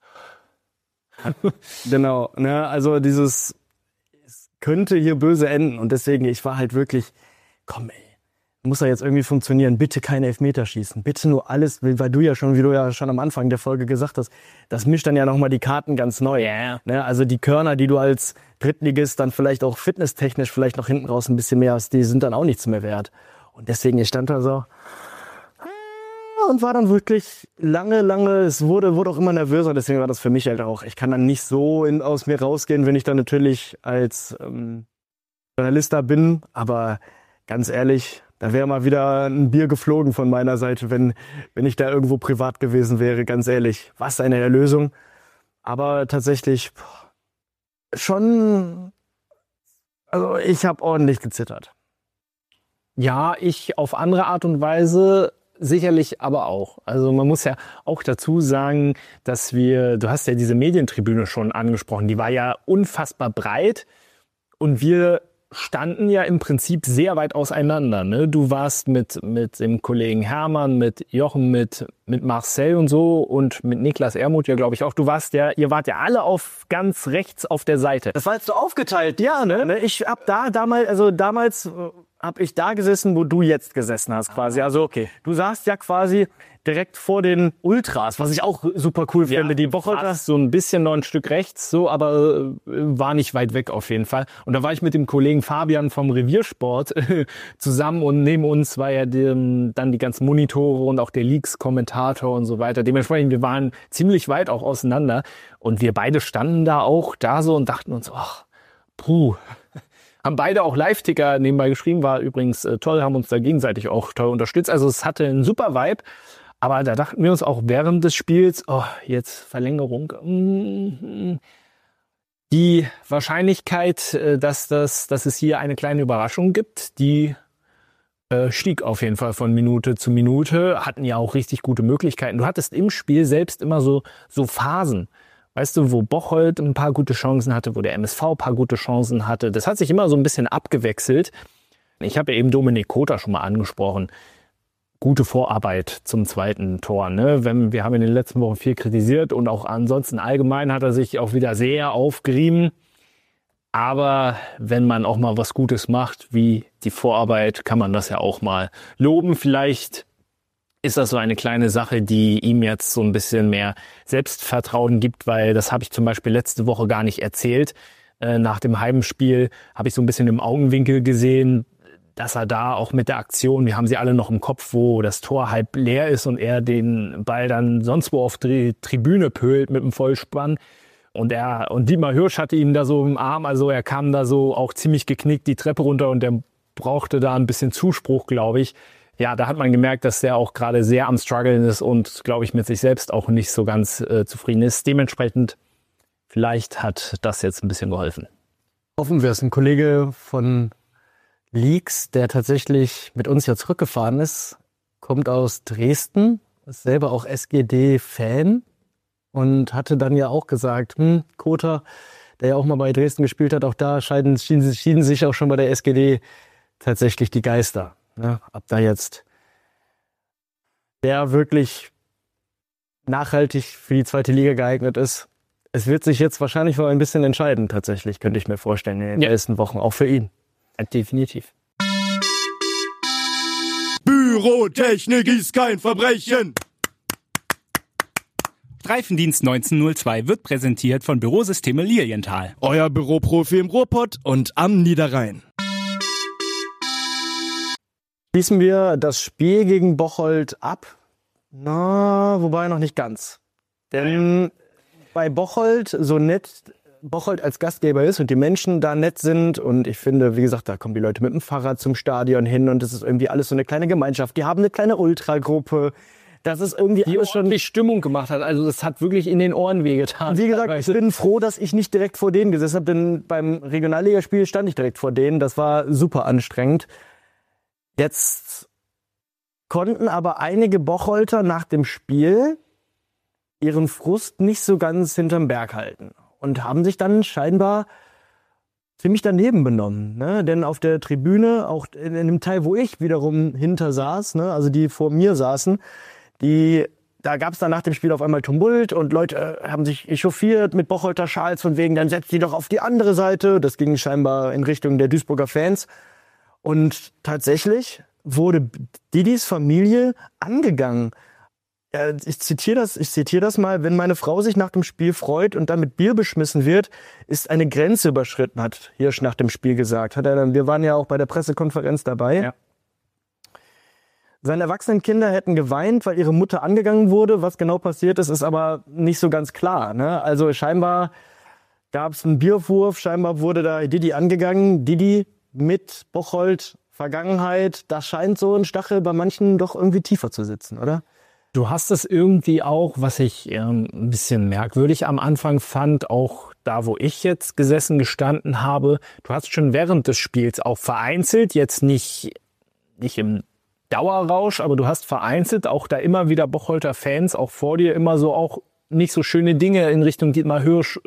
Genau, ne, also es könnte hier böse enden. Und deswegen, ich war halt wirklich, komm ey, muss ja jetzt irgendwie funktionieren. Bitte keine Elfmeter schießen. Bitte nur alles, weil wie du ja schon am Anfang der Folge gesagt hast, das mischt dann ja nochmal die Karten ganz neu. Yeah. Ne, also die Körner, die du als Drittligist dann vielleicht auch fitnesstechnisch vielleicht noch hinten raus ein bisschen mehr hast, die sind dann auch nichts mehr wert. Und deswegen, ich stand da so und war dann wirklich lange, es wurde auch immer nervöser. Deswegen war das für mich halt auch, ich kann dann nicht so aus mir rausgehen, wenn ich dann natürlich als Journalist da bin. Aber ganz ehrlich, da wäre mal wieder ein Bier geflogen von meiner Seite, wenn ich da irgendwo privat gewesen wäre. Ganz ehrlich, was eine Erlösung. Aber tatsächlich schon, also ich habe ordentlich gezittert. Ja, ich auf andere Art und Weise sicherlich aber auch. Also man muss ja auch dazu sagen, dass du hast ja diese Medientribüne schon angesprochen, die war ja unfassbar breit und wir standen ja im Prinzip sehr weit auseinander. Ne? Du warst mit dem Kollegen Hermann, mit Jochen, mit Marcel und so und mit Niklas Ermuth ja, glaube ich auch. Ihr wart ja alle auf ganz rechts auf der Seite. Das war jetzt so aufgeteilt. Ja, ne? Ich hab damals habe ich da gesessen, wo du jetzt gesessen hast quasi. Also okay, du saßt ja quasi direkt vor den Ultras, was ich auch super cool finde. Die Bocholter so ein bisschen noch ein Stück rechts, so, aber war nicht weit weg auf jeden Fall. Und da war ich mit dem Kollegen Fabian vom Reviersport zusammen und neben uns war ja dann die ganzen Monitore und auch der Leaks-Kommentator und so weiter. Dementsprechend, wir waren ziemlich weit auch auseinander und wir beide standen da so und dachten uns, ach, puh. Haben beide auch Live-Ticker nebenbei geschrieben, war übrigens toll, haben uns da gegenseitig auch toll unterstützt. Also es hatte einen super Vibe, aber da dachten wir uns auch während des Spiels, jetzt Verlängerung. Die Wahrscheinlichkeit, dass es hier eine kleine Überraschung gibt, die stieg auf jeden Fall von Minute zu Minute, hatten ja auch richtig gute Möglichkeiten. Du hattest im Spiel selbst immer so Phasen. Weißt du, wo Bocholt ein paar gute Chancen hatte, wo der MSV ein paar gute Chancen hatte. Das hat sich immer so ein bisschen abgewechselt. Ich habe ja eben Dominik Kota schon mal angesprochen. gute Vorarbeit zum zweiten Tor. Ne? Wir haben in den letzten Wochen viel kritisiert und auch ansonsten allgemein hat er sich auch wieder sehr aufgerieben. Aber wenn man auch mal was Gutes macht, wie die Vorarbeit, kann man das ja auch mal loben. Vielleicht ist das so eine kleine Sache, die ihm jetzt so ein bisschen mehr Selbstvertrauen gibt, weil das habe ich zum Beispiel letzte Woche gar nicht erzählt. Nach dem Heimspiel habe ich so ein bisschen im Augenwinkel gesehen, dass er da auch mit der Aktion, wir haben sie alle noch im Kopf, wo das Tor halb leer ist und er den Ball dann sonst wo auf die Tribüne pölt mit dem Vollspann. Und Dietmar Hirsch hatte ihn da so im Arm, also er kam da so auch ziemlich geknickt die Treppe runter und der brauchte da ein bisschen Zuspruch, glaube ich. Ja, da hat man gemerkt, dass der auch gerade sehr am Struggeln ist und, glaube ich, mit sich selbst auch nicht so ganz zufrieden ist. Dementsprechend, vielleicht hat das jetzt ein bisschen geholfen. Hoffen wir es. Ein Kollege von Leaks, der tatsächlich mit uns ja zurückgefahren ist, kommt aus Dresden, ist selber auch SGD-Fan und hatte dann ja auch gesagt, Kota, der ja auch mal bei Dresden gespielt hat, auch da schieden sich auch schon bei der SGD tatsächlich die Geister. Ne? Ob da jetzt der wirklich nachhaltig für die zweite Liga geeignet ist. Es wird sich jetzt wahrscheinlich wohl ein bisschen entscheiden, tatsächlich, könnte ich mir vorstellen, in den nächsten Wochen, auch für ihn. Definitiv. Bürotechnik ist kein Verbrechen. Streifendienst 1902 wird präsentiert von Bürosysteme Lilienthal. Euer Büroprofi im Ruhrpott und am Niederrhein. Schließen wir das Spiel gegen Bocholt ab? Na, wobei noch nicht ganz. Denn bei Bocholt, so nett Bocholt als Gastgeber ist und die Menschen da nett sind und ich finde, wie gesagt, da kommen die Leute mit dem Fahrrad zum Stadion hin und es ist irgendwie alles so eine kleine Gemeinschaft. Die haben eine kleine Ultragruppe. Das ist irgendwie die alles schon die Stimmung gemacht hat. Also das hat wirklich in den Ohren wehgetan. Wie gesagt, ich bin froh, dass ich nicht direkt vor denen gesessen habe, denn beim Regionalligaspiel stand ich direkt vor denen. Das war super anstrengend. Jetzt konnten aber einige Bocholter nach dem Spiel ihren Frust nicht so ganz hinterm Berg halten und haben sich dann scheinbar ziemlich daneben benommen. Ne? Denn auf der Tribüne, auch in dem Teil, wo ich wiederum hinter saß, ne, also die vor mir saßen, da gab es dann nach dem Spiel auf einmal Tumult und Leute haben sich echauffiert mit Bocholter Schals von wegen, dann setzt die doch auf die andere Seite. Das ging scheinbar in Richtung der Duisburger Fans. Und tatsächlich wurde Didis Familie angegangen. Ja, ich zitiere das mal, wenn meine Frau sich nach dem Spiel freut und dann mit Bier beschmissen wird, ist eine Grenze überschritten, hat Hirsch nach dem Spiel gesagt. Wir waren ja auch bei der Pressekonferenz dabei. Ja. Seine erwachsenen Kinder hätten geweint, weil ihre Mutter angegangen wurde. Was genau passiert ist, ist aber nicht so ganz klar. Ne? Also scheinbar gab es einen Bierwurf, scheinbar wurde da Didi angegangen. Didi mit Bocholt, Vergangenheit, da scheint so ein Stachel bei manchen doch irgendwie tiefer zu sitzen, oder? Du hast es irgendwie auch, was ich ein bisschen merkwürdig am Anfang fand, auch da, wo ich jetzt gestanden habe, du hast schon während des Spiels auch vereinzelt, jetzt nicht im Dauerrausch, aber du hast vereinzelt auch da immer wieder Bocholter Fans, auch vor dir immer so auch nicht so schöne Dinge in Richtung Dietmar Hirsch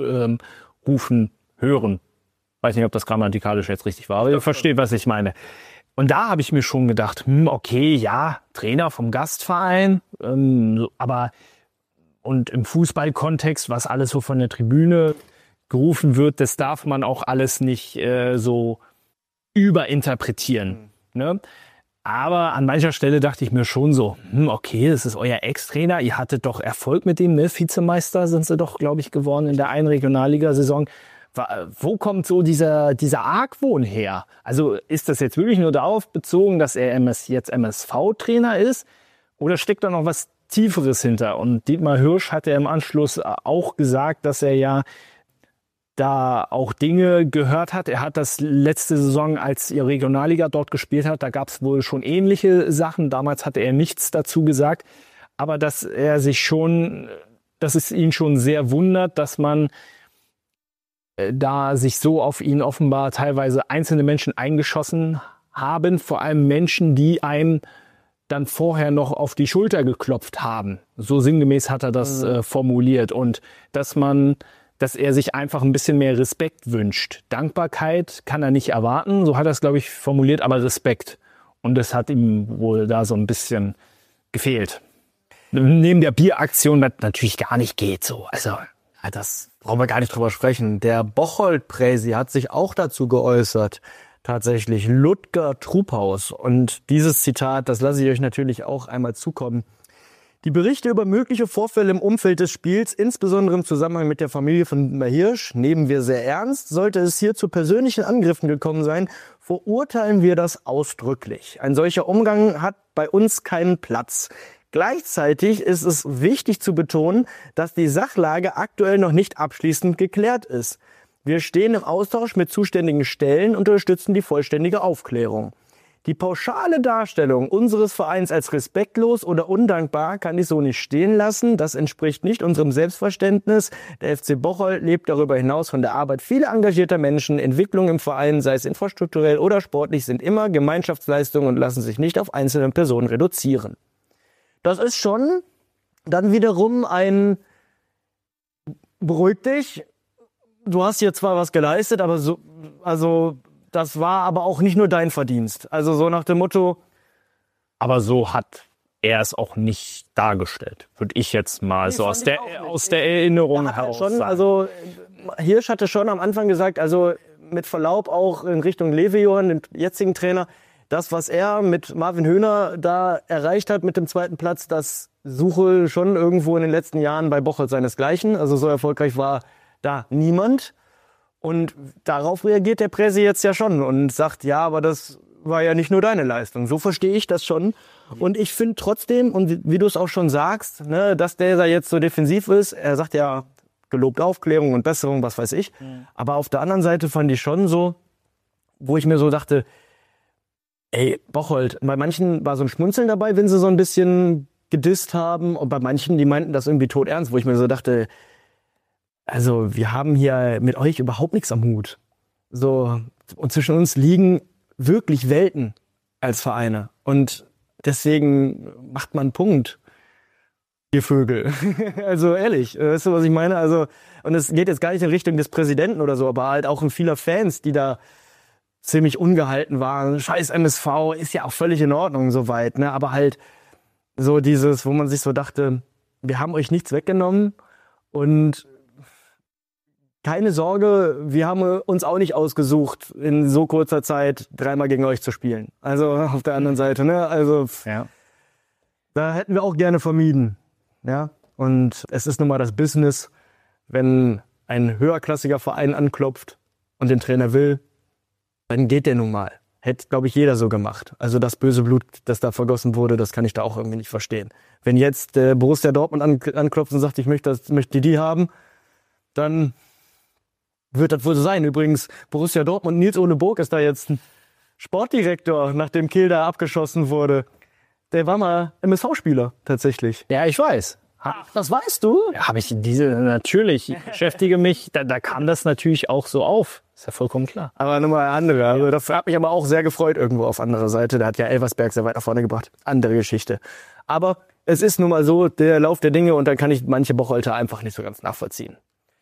hören. Weiß nicht, ob das grammatikalisch jetzt richtig war, aber ihr versteht, was ich meine. Und da habe ich mir schon gedacht, okay, ja, Trainer vom Gastverein, aber und im Fußballkontext, was alles so von der Tribüne gerufen wird, das darf man auch alles nicht so überinterpretieren. Ne? Aber an mancher Stelle dachte ich mir schon so, okay, das ist euer Ex-Trainer, ihr hattet doch Erfolg mit ihm, ne? Vizemeister sind sie doch, glaube ich, geworden in der einen Regionalligasaison. Wo kommt so dieser Argwohn her? Also ist das jetzt wirklich nur darauf bezogen, dass er jetzt MSV-Trainer ist? Oder steckt da noch was Tieferes hinter? Und Dietmar Hirsch hat ja im Anschluss auch gesagt, dass er ja da auch Dinge gehört hat. Er hat das letzte Saison, als ihr Regionalliga dort gespielt hat, da gab es wohl schon ähnliche Sachen. Damals hatte er nichts dazu gesagt. Aber dass es ihn schon sehr wundert, dass man da sich so auf ihn offenbar teilweise einzelne Menschen eingeschossen haben, vor allem Menschen, die einem dann vorher noch auf die Schulter geklopft haben. So sinngemäß hat er das formuliert. Und dass er sich einfach ein bisschen mehr Respekt wünscht. Dankbarkeit kann er nicht erwarten, so hat er es, glaube ich, formuliert, aber Respekt. Und das hat ihm wohl da so ein bisschen gefehlt. Neben der Bieraktion, das natürlich gar nicht geht so. Also, Ja, das brauchen wir gar nicht drüber sprechen. Der Bocholt-Präsi hat sich auch dazu geäußert. Tatsächlich, Ludger Truphaus. Und dieses Zitat, das lasse ich euch natürlich auch einmal zukommen. Die Berichte über mögliche Vorfälle im Umfeld des Spiels, insbesondere im Zusammenhang mit der Familie von Dietmar Hirsch, nehmen wir sehr ernst. Sollte es hier zu persönlichen Angriffen gekommen sein, verurteilen wir das ausdrücklich. Ein solcher Umgang hat bei uns keinen Platz. Gleichzeitig ist es wichtig zu betonen, dass die Sachlage aktuell noch nicht abschließend geklärt ist. Wir stehen im Austausch mit zuständigen Stellen und unterstützen die vollständige Aufklärung. Die pauschale Darstellung unseres Vereins als respektlos oder undankbar kann ich so nicht stehen lassen. Das entspricht nicht unserem Selbstverständnis. Der FC Bocholt lebt darüber hinaus von der Arbeit vieler engagierter Menschen. Entwicklungen im Verein, sei es infrastrukturell oder sportlich, sind immer Gemeinschaftsleistungen und lassen sich nicht auf einzelne Personen reduzieren. Das ist schon dann wiederum ein beruhig dich. Du hast hier zwar was geleistet, aber das war aber auch nicht nur dein Verdienst. Also so nach dem Motto. aber so hat er es auch nicht dargestellt, würde ich jetzt mal so aus der Erinnerung heraus sagen. Also Hirsch hatte schon am Anfang gesagt, also mit Verlaub auch in Richtung Levejohann, dem jetzigen Trainer, das, was er mit Marvin Höhner da erreicht hat mit dem 2. Platz, das suche schon irgendwo in den letzten Jahren bei Bocholt seinesgleichen. Also so erfolgreich war da niemand. Und darauf reagiert der Präsi jetzt ja schon und sagt, ja, aber das war ja nicht nur deine Leistung. So verstehe ich das schon. Und ich finde trotzdem, und wie du es auch schon sagst, ne, dass der da jetzt so defensiv ist, er sagt ja, gelobt Aufklärung und Besserung, was weiß ich. Aber auf der anderen Seite fand ich schon so, wo ich mir so dachte, ey, Bocholt, bei manchen war so ein Schmunzeln dabei, wenn sie so ein bisschen gedisst haben. Und bei manchen, die meinten das irgendwie todernst, wo ich mir so dachte, also wir haben hier mit euch überhaupt nichts am Hut. So, und zwischen uns liegen wirklich Welten als Vereine. Und deswegen macht man einen Punkt, ihr Vögel. Also ehrlich, weißt du, was ich meine? Also, und es geht jetzt gar nicht in Richtung des Präsidenten oder so, aber halt auch in vieler Fans, die da ziemlich ungehalten waren. Scheiß MSV, ist ja auch völlig in Ordnung soweit, ne? Aber halt so dieses, wo man sich so dachte, wir haben euch nichts weggenommen und keine Sorge, wir haben uns auch nicht ausgesucht, in so kurzer Zeit 3-mal gegen euch zu spielen. Also auf der anderen Seite, ne? Also Ja. da hätten wir auch gerne vermieden. Ja? Und es ist nun mal das Business, wenn ein höherklassiger Verein anklopft und den Trainer will, dann geht der nun mal. Hätte, glaube ich, jeder so gemacht. Also das böse Blut, das da vergossen wurde, das kann ich da auch irgendwie nicht verstehen. Wenn jetzt Borussia Dortmund anklopft und sagt, ich möchte die haben, dann wird das wohl so sein. Übrigens, Borussia Dortmund, Nils Ole Burg ist da jetzt ein Sportdirektor, nachdem Kehl da abgeschossen wurde. Der war mal MSV-Spieler, tatsächlich. Ja, ich weiß. Das weißt du? Ja, habe ich natürlich. Ich beschäftige mich, da kam das natürlich auch so auf. Ist ja vollkommen klar. Aber nochmal andere. Also das hat mich aber auch sehr gefreut irgendwo auf anderer Seite. Da hat ja Elversberg sehr weit nach vorne gebracht. Andere Geschichte. Aber es ist nun mal so, der Lauf der Dinge und dann kann ich manche Bocholter einfach nicht so ganz nachvollziehen.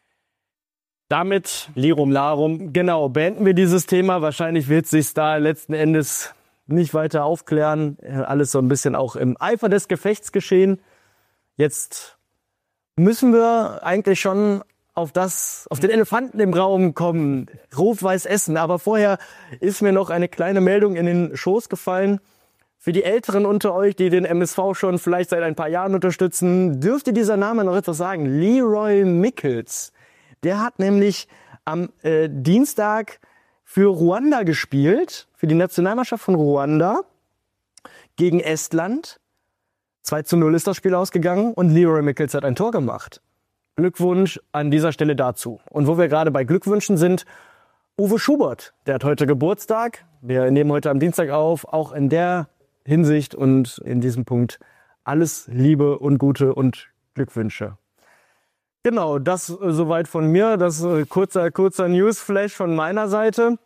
Damit, Lirum Larum. genau, beenden wir dieses Thema. Wahrscheinlich wird sich da letzten Endes nicht weiter aufklären. Alles so ein bisschen auch im Eifer des Gefechts geschehen. Jetzt müssen wir eigentlich schon auf den Elefanten im Raum kommen. Rot-Weiß Essen. Aber vorher ist mir noch eine kleine Meldung in den Schoß gefallen. Für die Älteren unter euch, die den MSV schon vielleicht seit ein paar Jahren unterstützen, dürfte dieser Name noch etwas sagen. Leroy Mickels. Der hat nämlich am Dienstag für Ruanda gespielt, für die Nationalmannschaft von Ruanda gegen Estland. 2:0 ist das Spiel ausgegangen und Leroy Mickels hat ein Tor gemacht. Glückwunsch an dieser Stelle dazu. Und wo wir gerade bei Glückwünschen sind, Uwe Schubert, der hat heute Geburtstag. Wir nehmen heute am Dienstag auf, auch in der Hinsicht und in diesem Punkt alles Liebe und Gute und Glückwünsche. Genau, das soweit von mir. Das kurzer Newsflash von meiner Seite.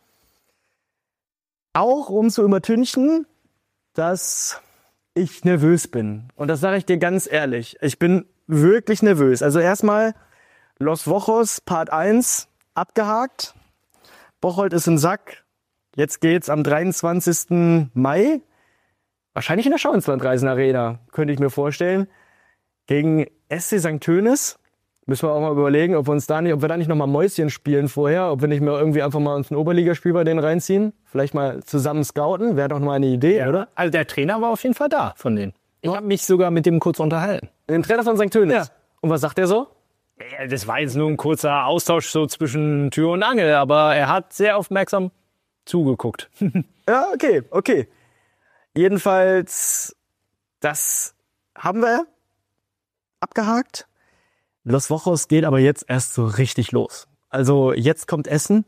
Auch um zu übertünchen, dass ich nervös bin. Und das sage ich dir ganz ehrlich. Ich bin wirklich nervös. Also erstmal Los Wochos Part 1 abgehakt. Bocholt ist im Sack. Jetzt geht's am 23. Mai wahrscheinlich in der Schauinslandreisen Arena, könnte ich mir vorstellen. Gegen SC St. Tönis. Müssen wir auch mal überlegen, ob wir da nicht nochmal Mäuschen spielen vorher, ob wir nicht mehr irgendwie einfach mal uns ein Oberligaspiel bei denen reinziehen. Vielleicht mal zusammen scouten, wäre doch mal eine Idee, oder? Also der Trainer war auf jeden Fall da von denen. Ich habe mich sogar mit dem kurz unterhalten. Den Trainer von St. Tönis? Ja. Und was sagt er so? Ja, das war jetzt nur ein kurzer Austausch so zwischen Tür und Angel, aber er hat sehr aufmerksam zugeguckt. Ja, okay. Jedenfalls, das haben wir abgehakt. Los Wochos geht aber jetzt erst so richtig los. Also jetzt kommt Essen.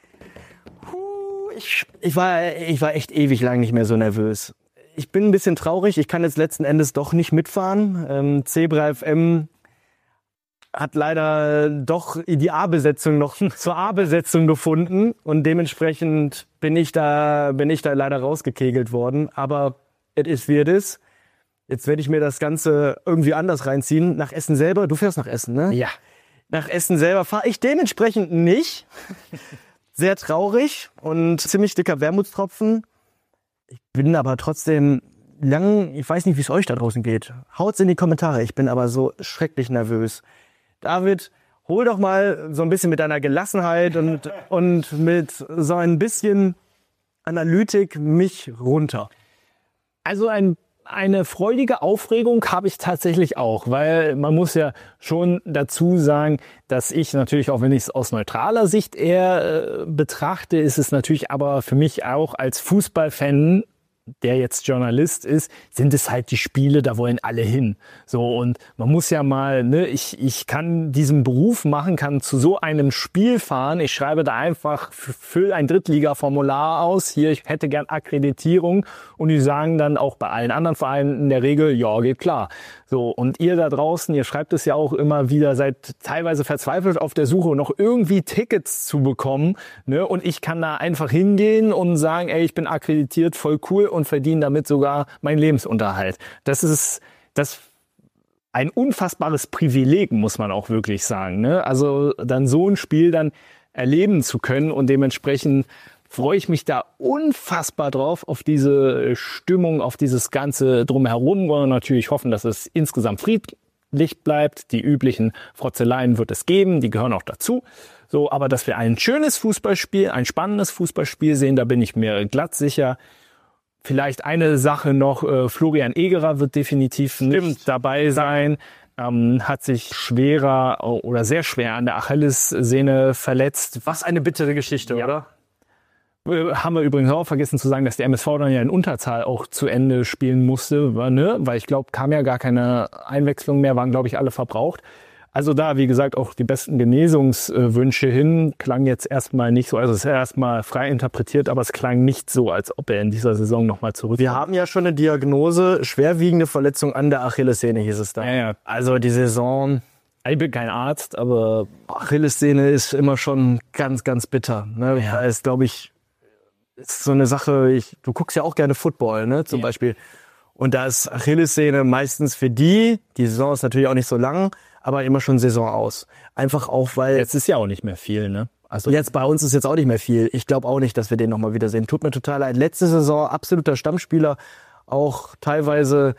Ich war echt ewig lang nicht mehr so nervös. Ich bin ein bisschen traurig. Ich kann jetzt letzten Endes doch nicht mitfahren. Zebra FM hat leider doch die A-Besetzung noch zur A-Besetzung gefunden und dementsprechend bin ich da leider rausgekegelt worden. Aber it is wie it is. Jetzt werde ich mir das Ganze irgendwie anders reinziehen. Nach Essen selber, du fährst nach Essen, ne? Ja. Nach Essen selber fahre ich dementsprechend nicht. Sehr traurig und ziemlich dicker Wermutstropfen. Ich bin aber trotzdem ich weiß nicht, wie es euch da draußen geht. Haut's in die Kommentare, ich bin aber so schrecklich nervös. David, hol doch mal so ein bisschen mit deiner Gelassenheit und mit so ein bisschen Analytik mich runter. Also eine freudige Aufregung habe ich tatsächlich auch, weil man muss ja schon dazu sagen, dass ich natürlich, auch wenn ich es aus neutraler Sicht eher betrachte, ist es natürlich aber für mich auch als Fußballfan, der jetzt Journalist ist, sind es halt die Spiele, da wollen alle hin. So, und man muss ja mal, ne, ich kann diesen Beruf machen, kann zu so einem Spiel fahren. Ich schreibe da einfach, füll ein Drittliga-Formular aus. Hier, ich hätte gern Akkreditierung. Und die sagen dann auch bei allen anderen Vereinen in der Regel, ja, geht klar. So, und ihr da draußen, ihr schreibt es ja auch immer wieder, seid teilweise verzweifelt auf der Suche, noch irgendwie Tickets zu bekommen. Ne? Und ich kann da einfach hingehen und sagen, ey, ich bin akkreditiert, voll cool und verdiene damit sogar meinen Lebensunterhalt. Das ist ein unfassbares Privileg, muss man auch wirklich sagen. Ne? Also dann so ein Spiel dann erleben zu können und dementsprechend freue ich mich da unfassbar drauf, auf diese Stimmung, auf dieses Ganze drumherum. Wir natürlich hoffen, dass es insgesamt friedlich bleibt. Die üblichen Frotzeleien wird es geben, die gehören auch dazu. So, aber dass wir ein schönes Fußballspiel, ein spannendes Fußballspiel sehen, da bin ich mir glatt sicher. Vielleicht eine Sache noch, Florian Egerer wird definitiv nicht dabei sein. Hat sich schwerer oder sehr schwer an der Achillessehne verletzt. Was eine bittere Geschichte, ja. Oder? Haben wir übrigens auch vergessen zu sagen, dass der MSV dann ja in Unterzahl auch zu Ende spielen musste, ne? Weil ich glaube, kam ja gar keine Einwechslung mehr, waren glaube ich alle verbraucht. Also da, wie gesagt, auch die besten Genesungswünsche hin, klang jetzt erstmal nicht so, also es ist erstmal frei interpretiert, aber es klang nicht so, als ob er in dieser Saison nochmal zurückkommt. Wir haben ja schon eine Diagnose, schwerwiegende Verletzung an der Achillessehne hieß es da. Ja. Also die Saison... Ich bin kein Arzt, aber Achillessehne ist immer schon ganz, ganz bitter. Ne? Ja. Da ist, glaube ich, ist so eine Sache, du guckst ja auch gerne Football, ne, zum Beispiel. Und da ist Achillessehne meistens für die Saison ist natürlich auch nicht so lang, aber immer schon Saison aus. Einfach auch, weil... Jetzt ist ja auch nicht mehr viel, ne? Also jetzt bei uns ist jetzt auch nicht mehr viel. Ich glaube auch nicht, dass wir den nochmal wiedersehen. Tut mir total leid. Letzte Saison absoluter Stammspieler, auch teilweise...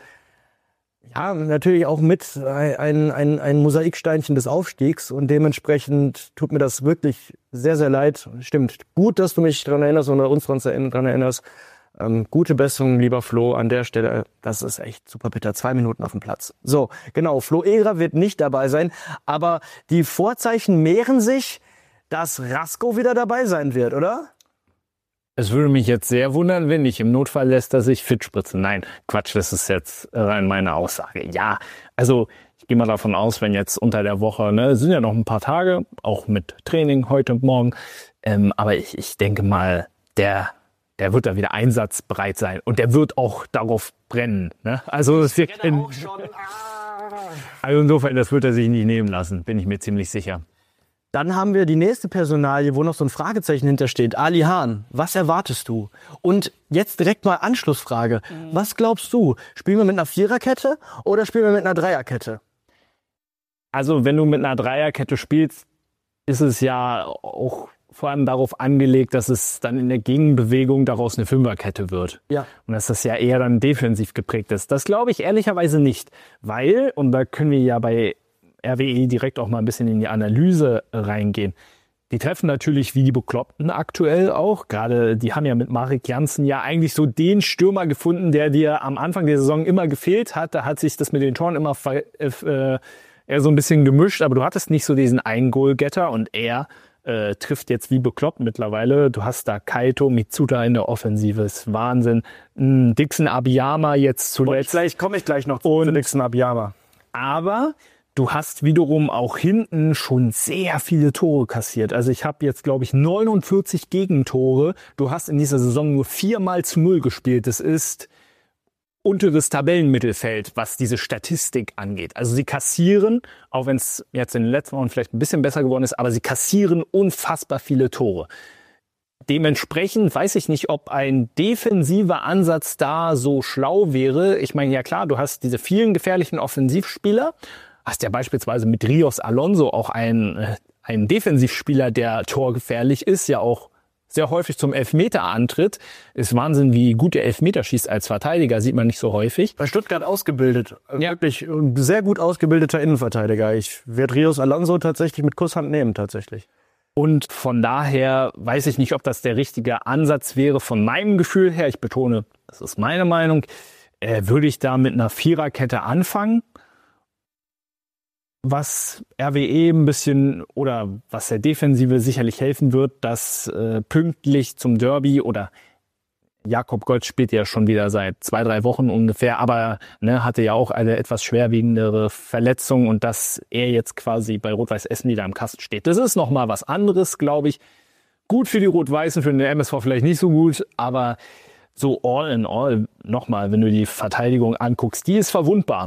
Ja, natürlich auch mit ein Mosaiksteinchen des Aufstiegs und dementsprechend tut mir das wirklich sehr, sehr leid. Stimmt, gut, dass du mich daran erinnerst oder uns daran erinnerst. Gute Besserung, lieber Flo, an der Stelle. Das ist echt super bitter. 2 Minuten auf dem Platz. So, genau, Flo Egerer wird nicht dabei sein, aber die Vorzeichen mehren sich, dass Rasko wieder dabei sein wird, oder? Es würde mich jetzt sehr wundern, wenn nicht. Im Notfall lässt er sich fit spritzen. Nein, Quatsch, das ist jetzt rein meine Aussage. Ja, also ich gehe mal davon aus, wenn jetzt unter der Woche, ne, es sind ja noch ein paar Tage, auch mit Training heute und morgen, aber ich denke mal, der wird da wieder einsatzbereit sein und der wird auch darauf brennen. Ne? Also es wird also insofern, das wird er sich nicht nehmen lassen, bin ich mir ziemlich sicher. Dann haben wir die nächste Personalie, wo noch so ein Fragezeichen hintersteht. Ali Hahn, was erwartest du? Und jetzt direkt mal Anschlussfrage. Was glaubst du? Spielen wir mit einer Viererkette oder spielen wir mit einer Dreierkette? Also wenn du mit einer Dreierkette spielst, ist es ja auch vor allem darauf angelegt, dass es dann in der Gegenbewegung daraus eine Fünferkette wird. Ja. Und dass das ja eher dann defensiv geprägt ist. Das glaube ich ehrlicherweise nicht, weil, und da können wir ja bei RWE direkt auch mal ein bisschen in die Analyse reingehen, die treffen natürlich wie die Bekloppten aktuell auch. Gerade die haben ja mit Marek Jansen ja eigentlich so den Stürmer gefunden, der dir am Anfang der Saison immer gefehlt hat. Da hat sich das mit den Toren immer eher so ein bisschen gemischt, aber du hattest nicht so diesen einen Goalgetter und er trifft jetzt wie bekloppt mittlerweile. Du hast da Kaito, Mitsuda in der Offensive, ist Wahnsinn. Dixon Abiyama jetzt zuletzt. Komme ich gleich noch zu Dixon Abiyama. Aber du hast wiederum auch hinten schon sehr viele Tore kassiert. Also ich habe jetzt, glaube ich, 49 Gegentore. Du hast in dieser Saison nur 4-0 gespielt. Das ist unteres Tabellenmittelfeld, was diese Statistik angeht. Also sie kassieren, auch wenn es jetzt in den letzten Wochen vielleicht ein bisschen besser geworden ist, aber sie kassieren unfassbar viele Tore. Dementsprechend weiß ich nicht, ob ein defensiver Ansatz da so schlau wäre. Ich meine, ja klar, du hast diese vielen gefährlichen Offensivspieler, hast ja beispielsweise mit Rios Alonso auch einen Defensivspieler, der torgefährlich ist, ja auch sehr häufig zum Elfmeter antritt. Ist Wahnsinn, wie gut der Elfmeter schießt als Verteidiger, sieht man nicht so häufig. Bei Stuttgart ausgebildet. Ja. Wirklich sehr gut ausgebildeter Innenverteidiger. Ich werde Rios Alonso tatsächlich mit Kusshand nehmen, tatsächlich. Und von daher weiß ich nicht, ob das der richtige Ansatz wäre. Von meinem Gefühl her, ich betone, das ist meine Meinung, würde ich da mit einer Viererkette anfangen. Was RWE ein bisschen oder was der Defensive sicherlich helfen wird, dass pünktlich zum Derby oder Jakob Goltz spielt ja schon wieder seit 2-3 Wochen ungefähr, aber hatte ja auch eine etwas schwerwiegendere Verletzung und dass er jetzt quasi bei Rot-Weiß Essen wieder im Kasten steht. Das ist nochmal was anderes, glaube ich. Gut für die Rot-Weißen, für den MSV vielleicht nicht so gut, aber so all in all, nochmal, wenn du die Verteidigung anguckst, die ist verwundbar.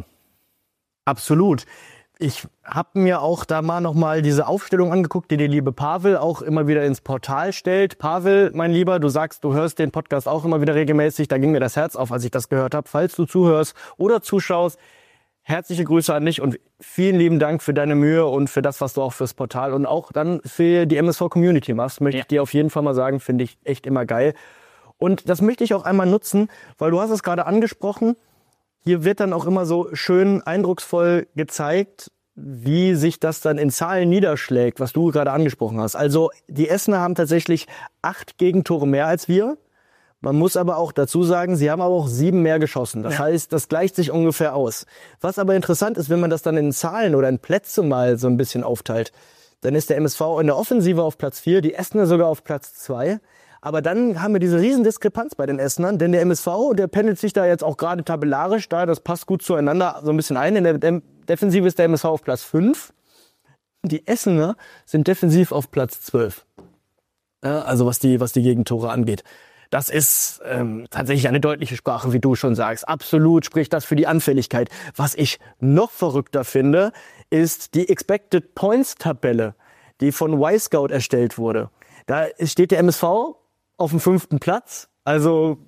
Absolut. Ich habe mir auch da mal nochmal diese Aufstellung angeguckt, die der liebe Pavel auch immer wieder ins Portal stellt. Pavel, mein Lieber, du sagst, du hörst den Podcast auch immer wieder regelmäßig. Da ging mir das Herz auf, als ich das gehört habe. Falls du zuhörst oder zuschaust, herzliche Grüße an dich und vielen lieben Dank für deine Mühe und für das, was du auch fürs Portal und auch dann für die MSV-Community machst. Möchte ich dir auf jeden Fall mal sagen, finde ich echt immer geil. Und das möchte ich auch einmal nutzen, weil du hast es gerade angesprochen. Hier wird dann auch immer so schön eindrucksvoll gezeigt, wie sich das dann in Zahlen niederschlägt, was du gerade angesprochen hast. Also die Essener haben tatsächlich 8 Gegentore mehr als wir. Man muss aber auch dazu sagen, sie haben aber auch 7 mehr geschossen. Das heißt, das gleicht sich ungefähr aus. Was aber interessant ist, wenn man das dann in Zahlen oder in Plätze mal so ein bisschen aufteilt, dann ist der MSV in der Offensive auf Platz 4, die Essener sogar auf Platz 2. Aber dann haben wir diese riesen Diskrepanz bei den Essenern, denn der MSV, der pendelt sich da jetzt auch gerade tabellarisch, das passt gut zueinander so ein bisschen ein. In der Defensive ist der MSV auf Platz 5. Die Essener sind defensiv auf Platz 12. Ja, also was die Gegentore angeht. Das ist tatsächlich eine deutliche Sprache, wie du schon sagst. Absolut spricht das für die Anfälligkeit. Was ich noch verrückter finde, ist die Expected Points Tabelle, die von Y-Scout erstellt wurde. Da steht der MSV auf dem 5. Platz. Also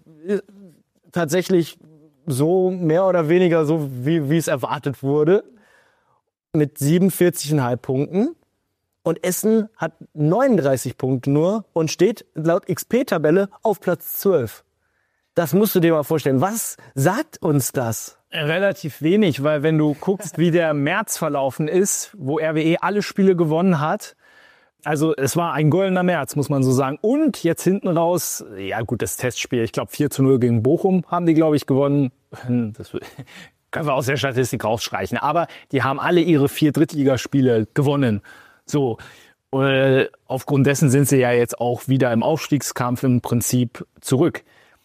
tatsächlich so mehr oder weniger so, wie es erwartet wurde. Mit 47,5 Punkten. Und Essen hat 39 Punkte nur und steht laut XP-Tabelle auf Platz 12. Das musst du dir mal vorstellen. Was sagt uns das? Relativ wenig, weil wenn du guckst, wie der März verlaufen ist, wo RWE alle Spiele gewonnen hat, also es war ein goldener März, muss man so sagen. Und jetzt hinten raus, ja gut, das Testspiel, ich glaube 4-0 gegen Bochum haben die, glaube ich, gewonnen. Das können wir aus der Statistik rausstreichen. Aber die haben alle ihre 4 Drittligaspiele gewonnen. So, aufgrund dessen sind sie ja jetzt auch wieder im Aufstiegskampf im Prinzip zurück.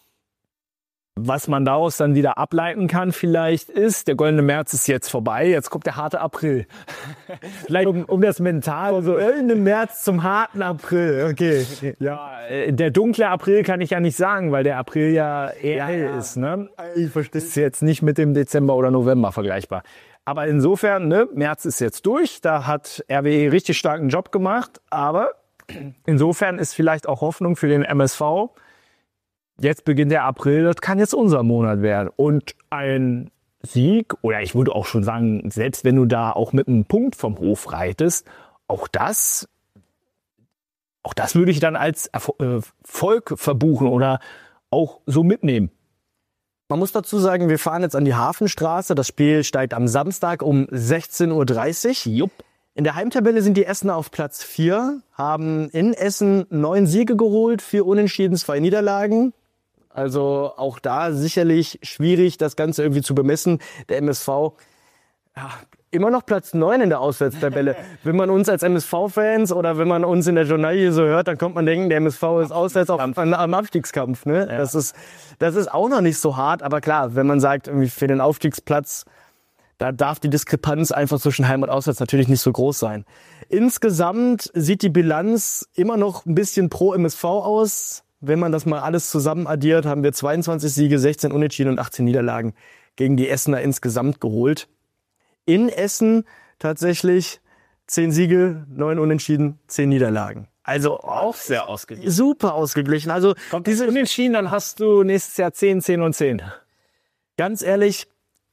Was man daraus dann wieder ableiten kann vielleicht ist, der goldene März ist jetzt vorbei, jetzt kommt der harte April. Vielleicht um das mental. Also goldene März zum harten April, okay. Ja, der dunkle April kann ich ja nicht sagen, weil der April ja eher hell ist. Ne? Ich verstehe. Ist jetzt nicht mit dem Dezember oder November vergleichbar. Aber insofern, März ist jetzt durch, da hat RWE richtig starken Job gemacht, aber insofern ist vielleicht auch Hoffnung für den MSV. Jetzt beginnt der April, das kann jetzt unser Monat werden. Und ein Sieg, oder ich würde auch schon sagen, selbst wenn du da auch mit einem Punkt vom Hof reitest, auch das Auch das würde ich dann als Erfolg verbuchen oder auch so mitnehmen. Man muss dazu sagen, wir fahren jetzt an die Hafenstraße. Das Spiel steigt am Samstag um 16:30 Uhr. Jupp. In der Heimtabelle sind die Essener auf Platz 4, haben in Essen 9 Siege geholt, 4 Unentschieden, 2 Niederlagen. Also auch da sicherlich schwierig, das Ganze irgendwie zu bemessen. Der MSV, ja, immer noch Platz 9 in der Auswärtstabelle. Wenn man uns als MSV-Fans oder wenn man uns in der Journalie so hört, dann kommt man denken, der MSV ist auswärts am Abstiegskampf. Ne? Ja. Das ist auch noch nicht so hart, aber klar, wenn man sagt, irgendwie für den Aufstiegsplatz, da darf die Diskrepanz einfach zwischen Heim und Auswärts natürlich nicht so groß sein. Insgesamt sieht die Bilanz immer noch ein bisschen pro MSV aus. Wenn man das mal alles zusammen addiert, haben wir 22 Siege, 16 Unentschieden und 18 Niederlagen gegen die Essener insgesamt geholt. In Essen tatsächlich 10 Siege, 9 Unentschieden, 10 Niederlagen. Also auch sehr ausgeglichen. Super ausgeglichen. Also kommt diese Unentschieden, dann hast du nächstes Jahr 10, 10 und 10. Ganz ehrlich,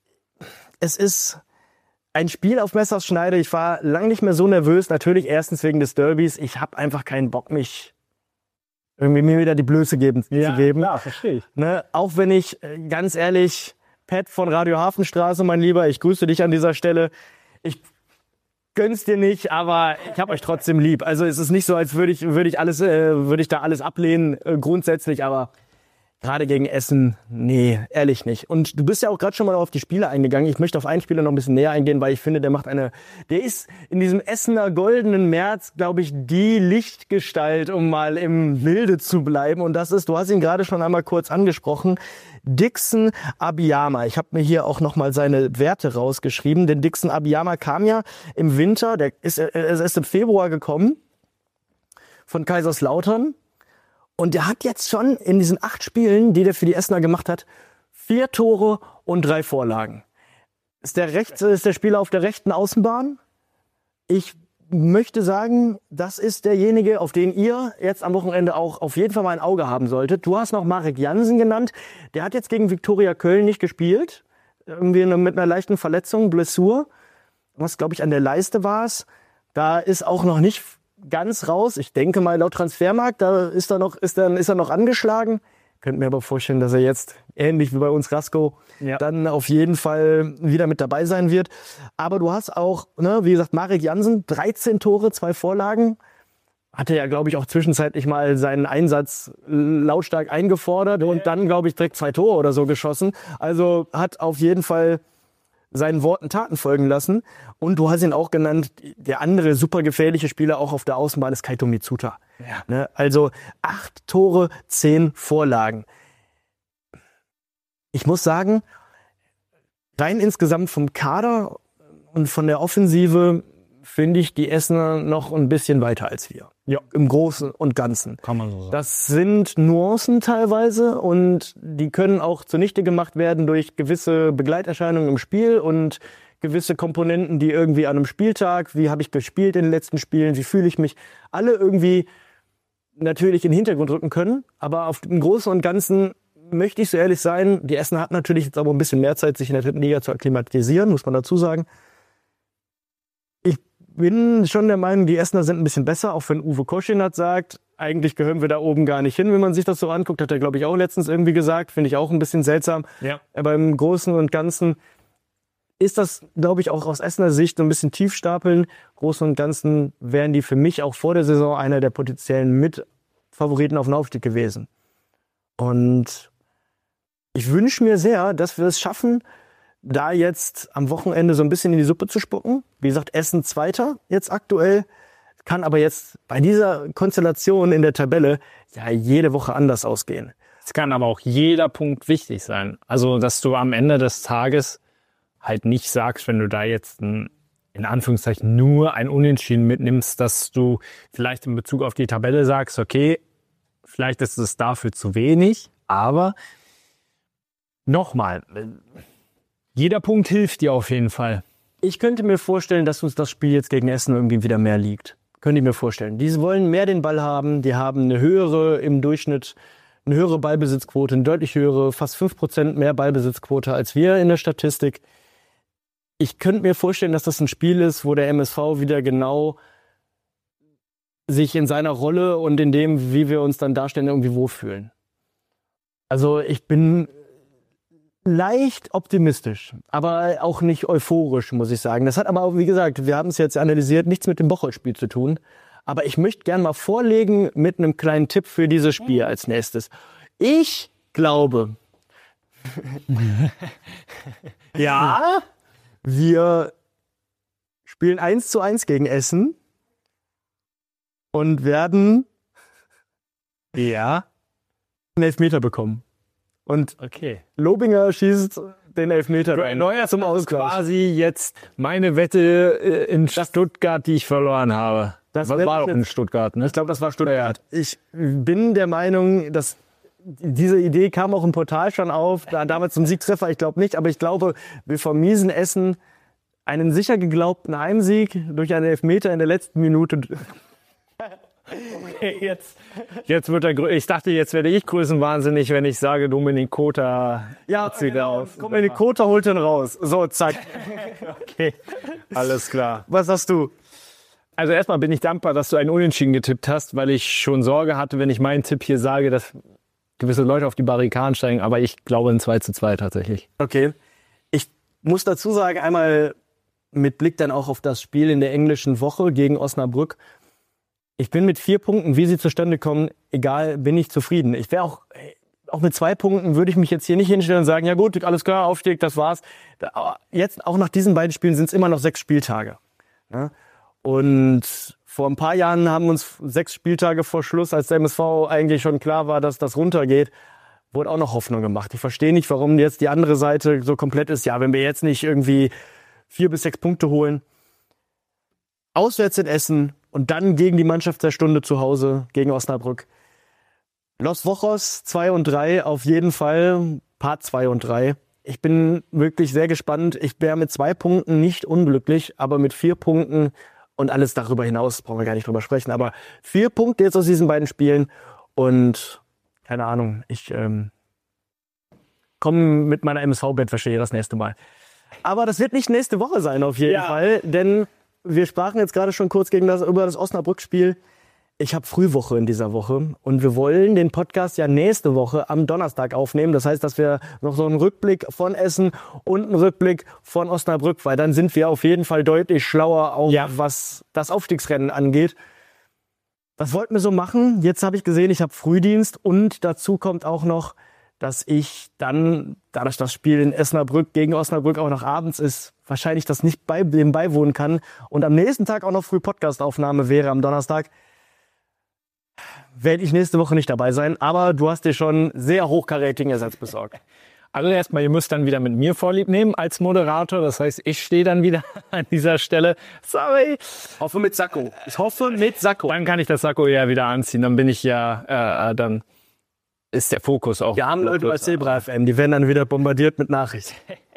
es ist ein Spiel auf Messers Schneide. Ich war lange nicht mehr so nervös. Natürlich erstens wegen des Derbys. Ich habe einfach keinen Bock, mich irgendwie mir wieder die Blöße zu geben. Ja, klar, verstehe ich. Ne? Auch wenn ich, ganz ehrlich, Pat von Radio Hafenstraße, mein Lieber, ich grüße dich an dieser Stelle. Ich gönn's dir nicht, aber ich habe euch trotzdem lieb. Also es ist nicht so, als würde ich da alles ablehnen, grundsätzlich, aber gerade gegen Essen, nee, ehrlich nicht. Und du bist ja auch gerade schon mal auf die Spiele eingegangen. Ich möchte auf einen Spieler noch ein bisschen näher eingehen, weil ich finde, der ist in diesem Essener goldenen März, glaube ich, die Lichtgestalt, um mal im Bilde zu bleiben. Und das ist, du hast ihn gerade schon einmal kurz angesprochen, Dixon Abiyama. Ich habe mir hier auch nochmal seine Werte rausgeschrieben, denn Dixon Abiyama kam ja im Winter, er ist im Februar gekommen von Kaiserslautern. Und der hat jetzt schon in diesen 8 Spielen, die der für die Essener gemacht hat, 4 Tore und 3 Vorlagen. Ist der Spieler auf der rechten Außenbahn? Ich möchte sagen, das ist derjenige, auf den ihr jetzt am Wochenende auch auf jeden Fall mal ein Auge haben solltet. Du hast noch Marek Jansen genannt. Der hat jetzt gegen Viktoria Köln nicht gespielt. Irgendwie mit einer leichten Verletzung, Blessur. Was, glaube ich, an der Leiste war es. Da ist auch noch nicht ganz raus. Ich denke mal, laut Transfermarkt, da ist er noch angeschlagen. Könnt mir aber vorstellen, dass er jetzt, ähnlich wie bei uns Rasko, dann auf jeden Fall wieder mit dabei sein wird. Aber du hast auch, wie gesagt, Marek Jansen, 13 Tore, 2 Vorlagen. Hatte ja, glaube ich, auch zwischenzeitlich mal seinen Einsatz lautstark eingefordert und dann, glaube ich, direkt 2 Tore oder so geschossen. Also hat auf jeden Fall seinen Worten Taten folgen lassen. Und du hast ihn auch genannt, der andere super gefährliche Spieler auch auf der Außenbahn ist Kaito Mitsuta. Ja. Ne? Also 8 Tore, 10 Vorlagen. Ich muss sagen, rein insgesamt vom Kader und von der Offensive finde ich die Essener noch ein bisschen weiter als wir. Ja. Im Großen und Ganzen. Kann man so sagen. Das sind Nuancen teilweise und die können auch zunichte gemacht werden durch gewisse Begleiterscheinungen im Spiel und gewisse Komponenten, die irgendwie an einem Spieltag, wie habe ich gespielt in den letzten Spielen, wie fühle ich mich, alle irgendwie natürlich in den Hintergrund rücken können. Aber auf dem Großen und Ganzen möchte ich so ehrlich sein, die Essener hatten natürlich jetzt aber ein bisschen mehr Zeit, sich in der 3. Liga zu akklimatisieren, muss man dazu sagen. Bin schon der Meinung, die Essener sind ein bisschen besser, auch wenn Uwe Koschinat sagt, eigentlich gehören wir da oben gar nicht hin, wenn man sich das so anguckt. Hat er, glaube ich, auch letztens irgendwie gesagt. Finde ich auch ein bisschen seltsam. Ja. Aber im Großen und Ganzen ist das, glaube ich, auch aus Essener Sicht so ein bisschen Tiefstapeln. Großen und Ganzen wären die für mich auch vor der Saison einer der potenziellen Mitfavoriten auf den Aufstieg gewesen. Und ich wünsche mir sehr, dass wir es schaffen, da jetzt am Wochenende so ein bisschen in die Suppe zu spucken. Wie gesagt, Essen Zweiter jetzt aktuell, kann aber jetzt bei dieser Konstellation in der Tabelle ja jede Woche anders ausgehen. Es kann aber auch jeder Punkt wichtig sein. Also, dass du am Ende des Tages halt nicht sagst, wenn du da jetzt in Anführungszeichen nur ein Unentschieden mitnimmst, dass du vielleicht in Bezug auf die Tabelle sagst, okay, vielleicht ist es dafür zu wenig, aber nochmal, jeder Punkt hilft dir auf jeden Fall. Ich könnte mir vorstellen, dass uns das Spiel jetzt gegen Essen irgendwie wieder mehr liegt. Könnte ich mir vorstellen. Die wollen mehr den Ball haben, die haben eine höhere Ballbesitzquote, eine deutlich höhere, fast 5% mehr Ballbesitzquote als wir in der Statistik. Ich könnte mir vorstellen, dass das ein Spiel ist, wo der MSV wieder genau sich in seiner Rolle und in dem, wie wir uns dann darstellen, irgendwie wohlfühlen. Also ich bin leicht optimistisch, aber auch nicht euphorisch, muss ich sagen. Das hat aber auch, wie gesagt, wir haben es jetzt analysiert, nichts mit dem Bocholt-Spiel zu tun. Aber ich möchte gerne mal vorlegen mit einem kleinen Tipp für dieses Spiel als nächstes. Ich glaube, ja, wir spielen 1:1 gegen Essen und werden einen Elfmeter bekommen. Und Lobinger schießt den Elfmeter rein zum Ausgleich. Quasi jetzt meine Wette in Stuttgart, die ich verloren habe. Das war doch in Stuttgart, ne? Ich glaube, das war Stuttgart. Ich bin der Meinung, dass diese Idee kam auch im Portal schon auf, damals zum Siegtreffer, ich glaube nicht, aber ich glaube, wir vermiesen Essen einen sicher geglaubten Heimsieg durch einen Elfmeter in der letzten Minute. Okay, jetzt wird ich dachte, jetzt werde ich größenwahnsinnig, wenn ich sage, Dominik Kota zieht aus. Dominik Kota holt den raus. So, zack. Okay, alles klar. Was sagst du? Also erstmal bin ich dankbar, dass du einen Unentschieden getippt hast, weil ich schon Sorge hatte, wenn ich meinen Tipp hier sage, dass gewisse Leute auf die Barrikaden steigen, aber ich glaube ein 2:2 tatsächlich. Okay. Ich muss dazu sagen, einmal mit Blick dann auch auf das Spiel in der englischen Woche gegen Osnabrück. Ich bin mit 4 Punkten, wie sie zustande kommen, egal, bin ich zufrieden. Ich wäre auch mit 2 Punkten würde ich mich jetzt hier nicht hinstellen und sagen, ja gut, alles klar, Aufstieg, das war's. Aber jetzt, auch nach diesen beiden Spielen, sind es immer noch 6 Spieltage. Ja? Und vor ein paar Jahren haben uns 6 Spieltage vor Schluss, als der MSV eigentlich schon klar war, dass das runtergeht, wurde auch noch Hoffnung gemacht. Ich verstehe nicht, warum jetzt die andere Seite so komplett ist. Ja, wenn wir jetzt nicht irgendwie 4 bis 6 Punkte holen, auswärts in Essen und dann gegen die Mannschaft der Stunde zu Hause, gegen Osnabrück. Los Wochos 2 und 3 auf jeden Fall, Part 2 und 3. Ich bin wirklich sehr gespannt. Ich wäre mit 2 Punkten nicht unglücklich, aber mit 4 Punkten und alles darüber hinaus, brauchen wir gar nicht drüber sprechen, aber 4 Punkte jetzt aus diesen beiden Spielen und keine Ahnung, ich komme mit meiner MSV-Bettwäsche hier das nächste Mal. Aber das wird nicht nächste Woche sein auf jeden Fall, denn wir sprachen jetzt gerade schon kurz über das Osnabrück-Spiel. Ich habe Frühwoche in dieser Woche und wir wollen den Podcast ja nächste Woche am Donnerstag aufnehmen. Das heißt, dass wir noch so einen Rückblick von Essen und einen Rückblick von Osnabrück, weil dann sind wir auf jeden Fall deutlich schlauer, auch was das Aufstiegsrennen angeht. Das wollten wir so machen. Jetzt habe ich gesehen, ich habe Frühdienst und dazu kommt auch noch, dass ich dann, dadurch das Spiel in Osnabrück gegen Osnabrück auch noch abends ist, wahrscheinlich das nicht dem beiwohnen kann und am nächsten Tag auch noch früh Podcastaufnahme wäre am Donnerstag. Werde ich nächste Woche nicht dabei sein, aber du hast dir schon sehr hochkarätigen Ersatz besorgt. Also erstmal, ihr müsst dann wieder mit mir Vorlieb nehmen als Moderator. Das heißt, ich stehe dann wieder an dieser Stelle. Sorry. Ich hoffe mit Sakko. Dann kann ich das Sakko ja wieder anziehen. Dann bin ich dann ist der Fokus auch. Wir haben Leute bei Zebra FM, die werden dann wieder bombardiert mit Nachrichten.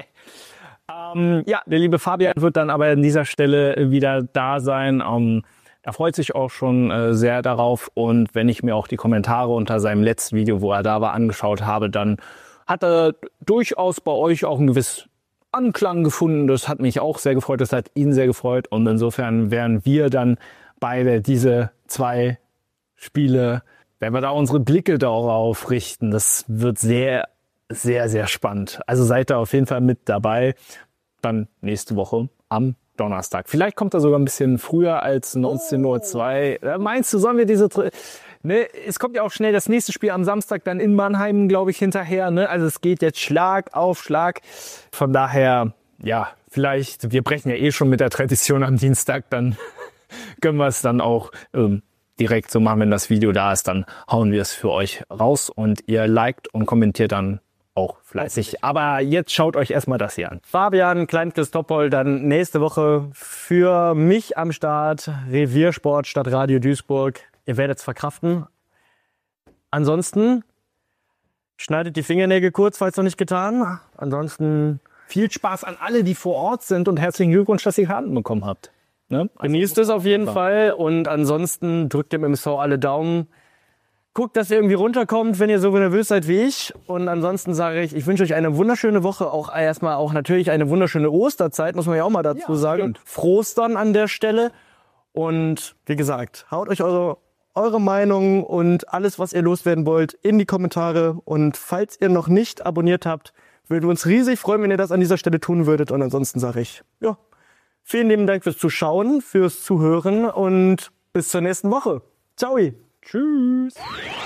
Der liebe Fabian wird dann aber an dieser Stelle wieder da sein. Er freut sich auch schon sehr darauf und wenn ich mir auch die Kommentare unter seinem letzten Video, wo er da war, angeschaut habe, dann hat er durchaus bei euch auch einen gewissen Anklang gefunden. Das hat mich auch sehr gefreut, das hat ihn sehr gefreut und insofern werden wir dann beide diese 2 Spiele, wenn wir da unsere Blicke darauf richten, das wird sehr, sehr, sehr spannend. Also seid da auf jeden Fall mit dabei, dann nächste Woche am Donnerstag. Vielleicht kommt er sogar ein bisschen früher als 19:02 Uhr. Meinst du, sollen wir diese... Ne, es kommt ja auch schnell das nächste Spiel am Samstag dann in Mannheim, glaube ich, hinterher. Ne? Also es geht jetzt Schlag auf Schlag. Von daher, vielleicht, wir brechen ja schon mit der Tradition am Dienstag, dann können wir es dann auch direkt so machen, wenn das Video da ist, dann hauen wir es für euch raus und ihr liked und kommentiert dann auch fleißig. Aber jetzt schaut euch erstmal das hier an. Fabian Klein-Christoppel dann nächste Woche für mich am Start. Reviersport statt Radio Duisburg. Ihr werdet es verkraften. Ansonsten schneidet die Fingernägel kurz, falls noch nicht getan. Ansonsten viel Spaß an alle, die vor Ort sind und herzlichen Glückwunsch, dass ihr Karten bekommen habt. Ne? Genießt es auf jeden Fall und ansonsten drückt dem MSV alle Daumen. Guckt, dass ihr irgendwie runterkommt, wenn ihr so nervös seid wie ich. Und ansonsten sage ich wünsche euch eine wunderschöne Woche. Auch natürlich eine wunderschöne Osterzeit, muss man ja auch mal dazu sagen. Stimmt. Frohstern an der Stelle. Und wie gesagt, haut euch eure Meinung und alles, was ihr loswerden wollt, in die Kommentare. Und falls ihr noch nicht abonniert habt, würden wir uns riesig freuen, wenn ihr das an dieser Stelle tun würdet. Und ansonsten sage ich, ja, vielen lieben Dank fürs Zuschauen, fürs Zuhören und bis zur nächsten Woche. Ciao. Tschüss.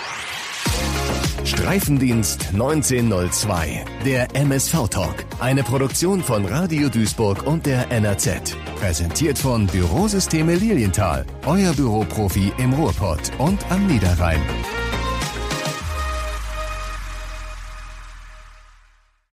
Streifendienst 1902, der MSV-Talk. Eine Produktion von Radio Duisburg und der NRZ. Präsentiert von Bürosysteme Lilienthal. Euer Büroprofi im Ruhrpott und am Niederrhein.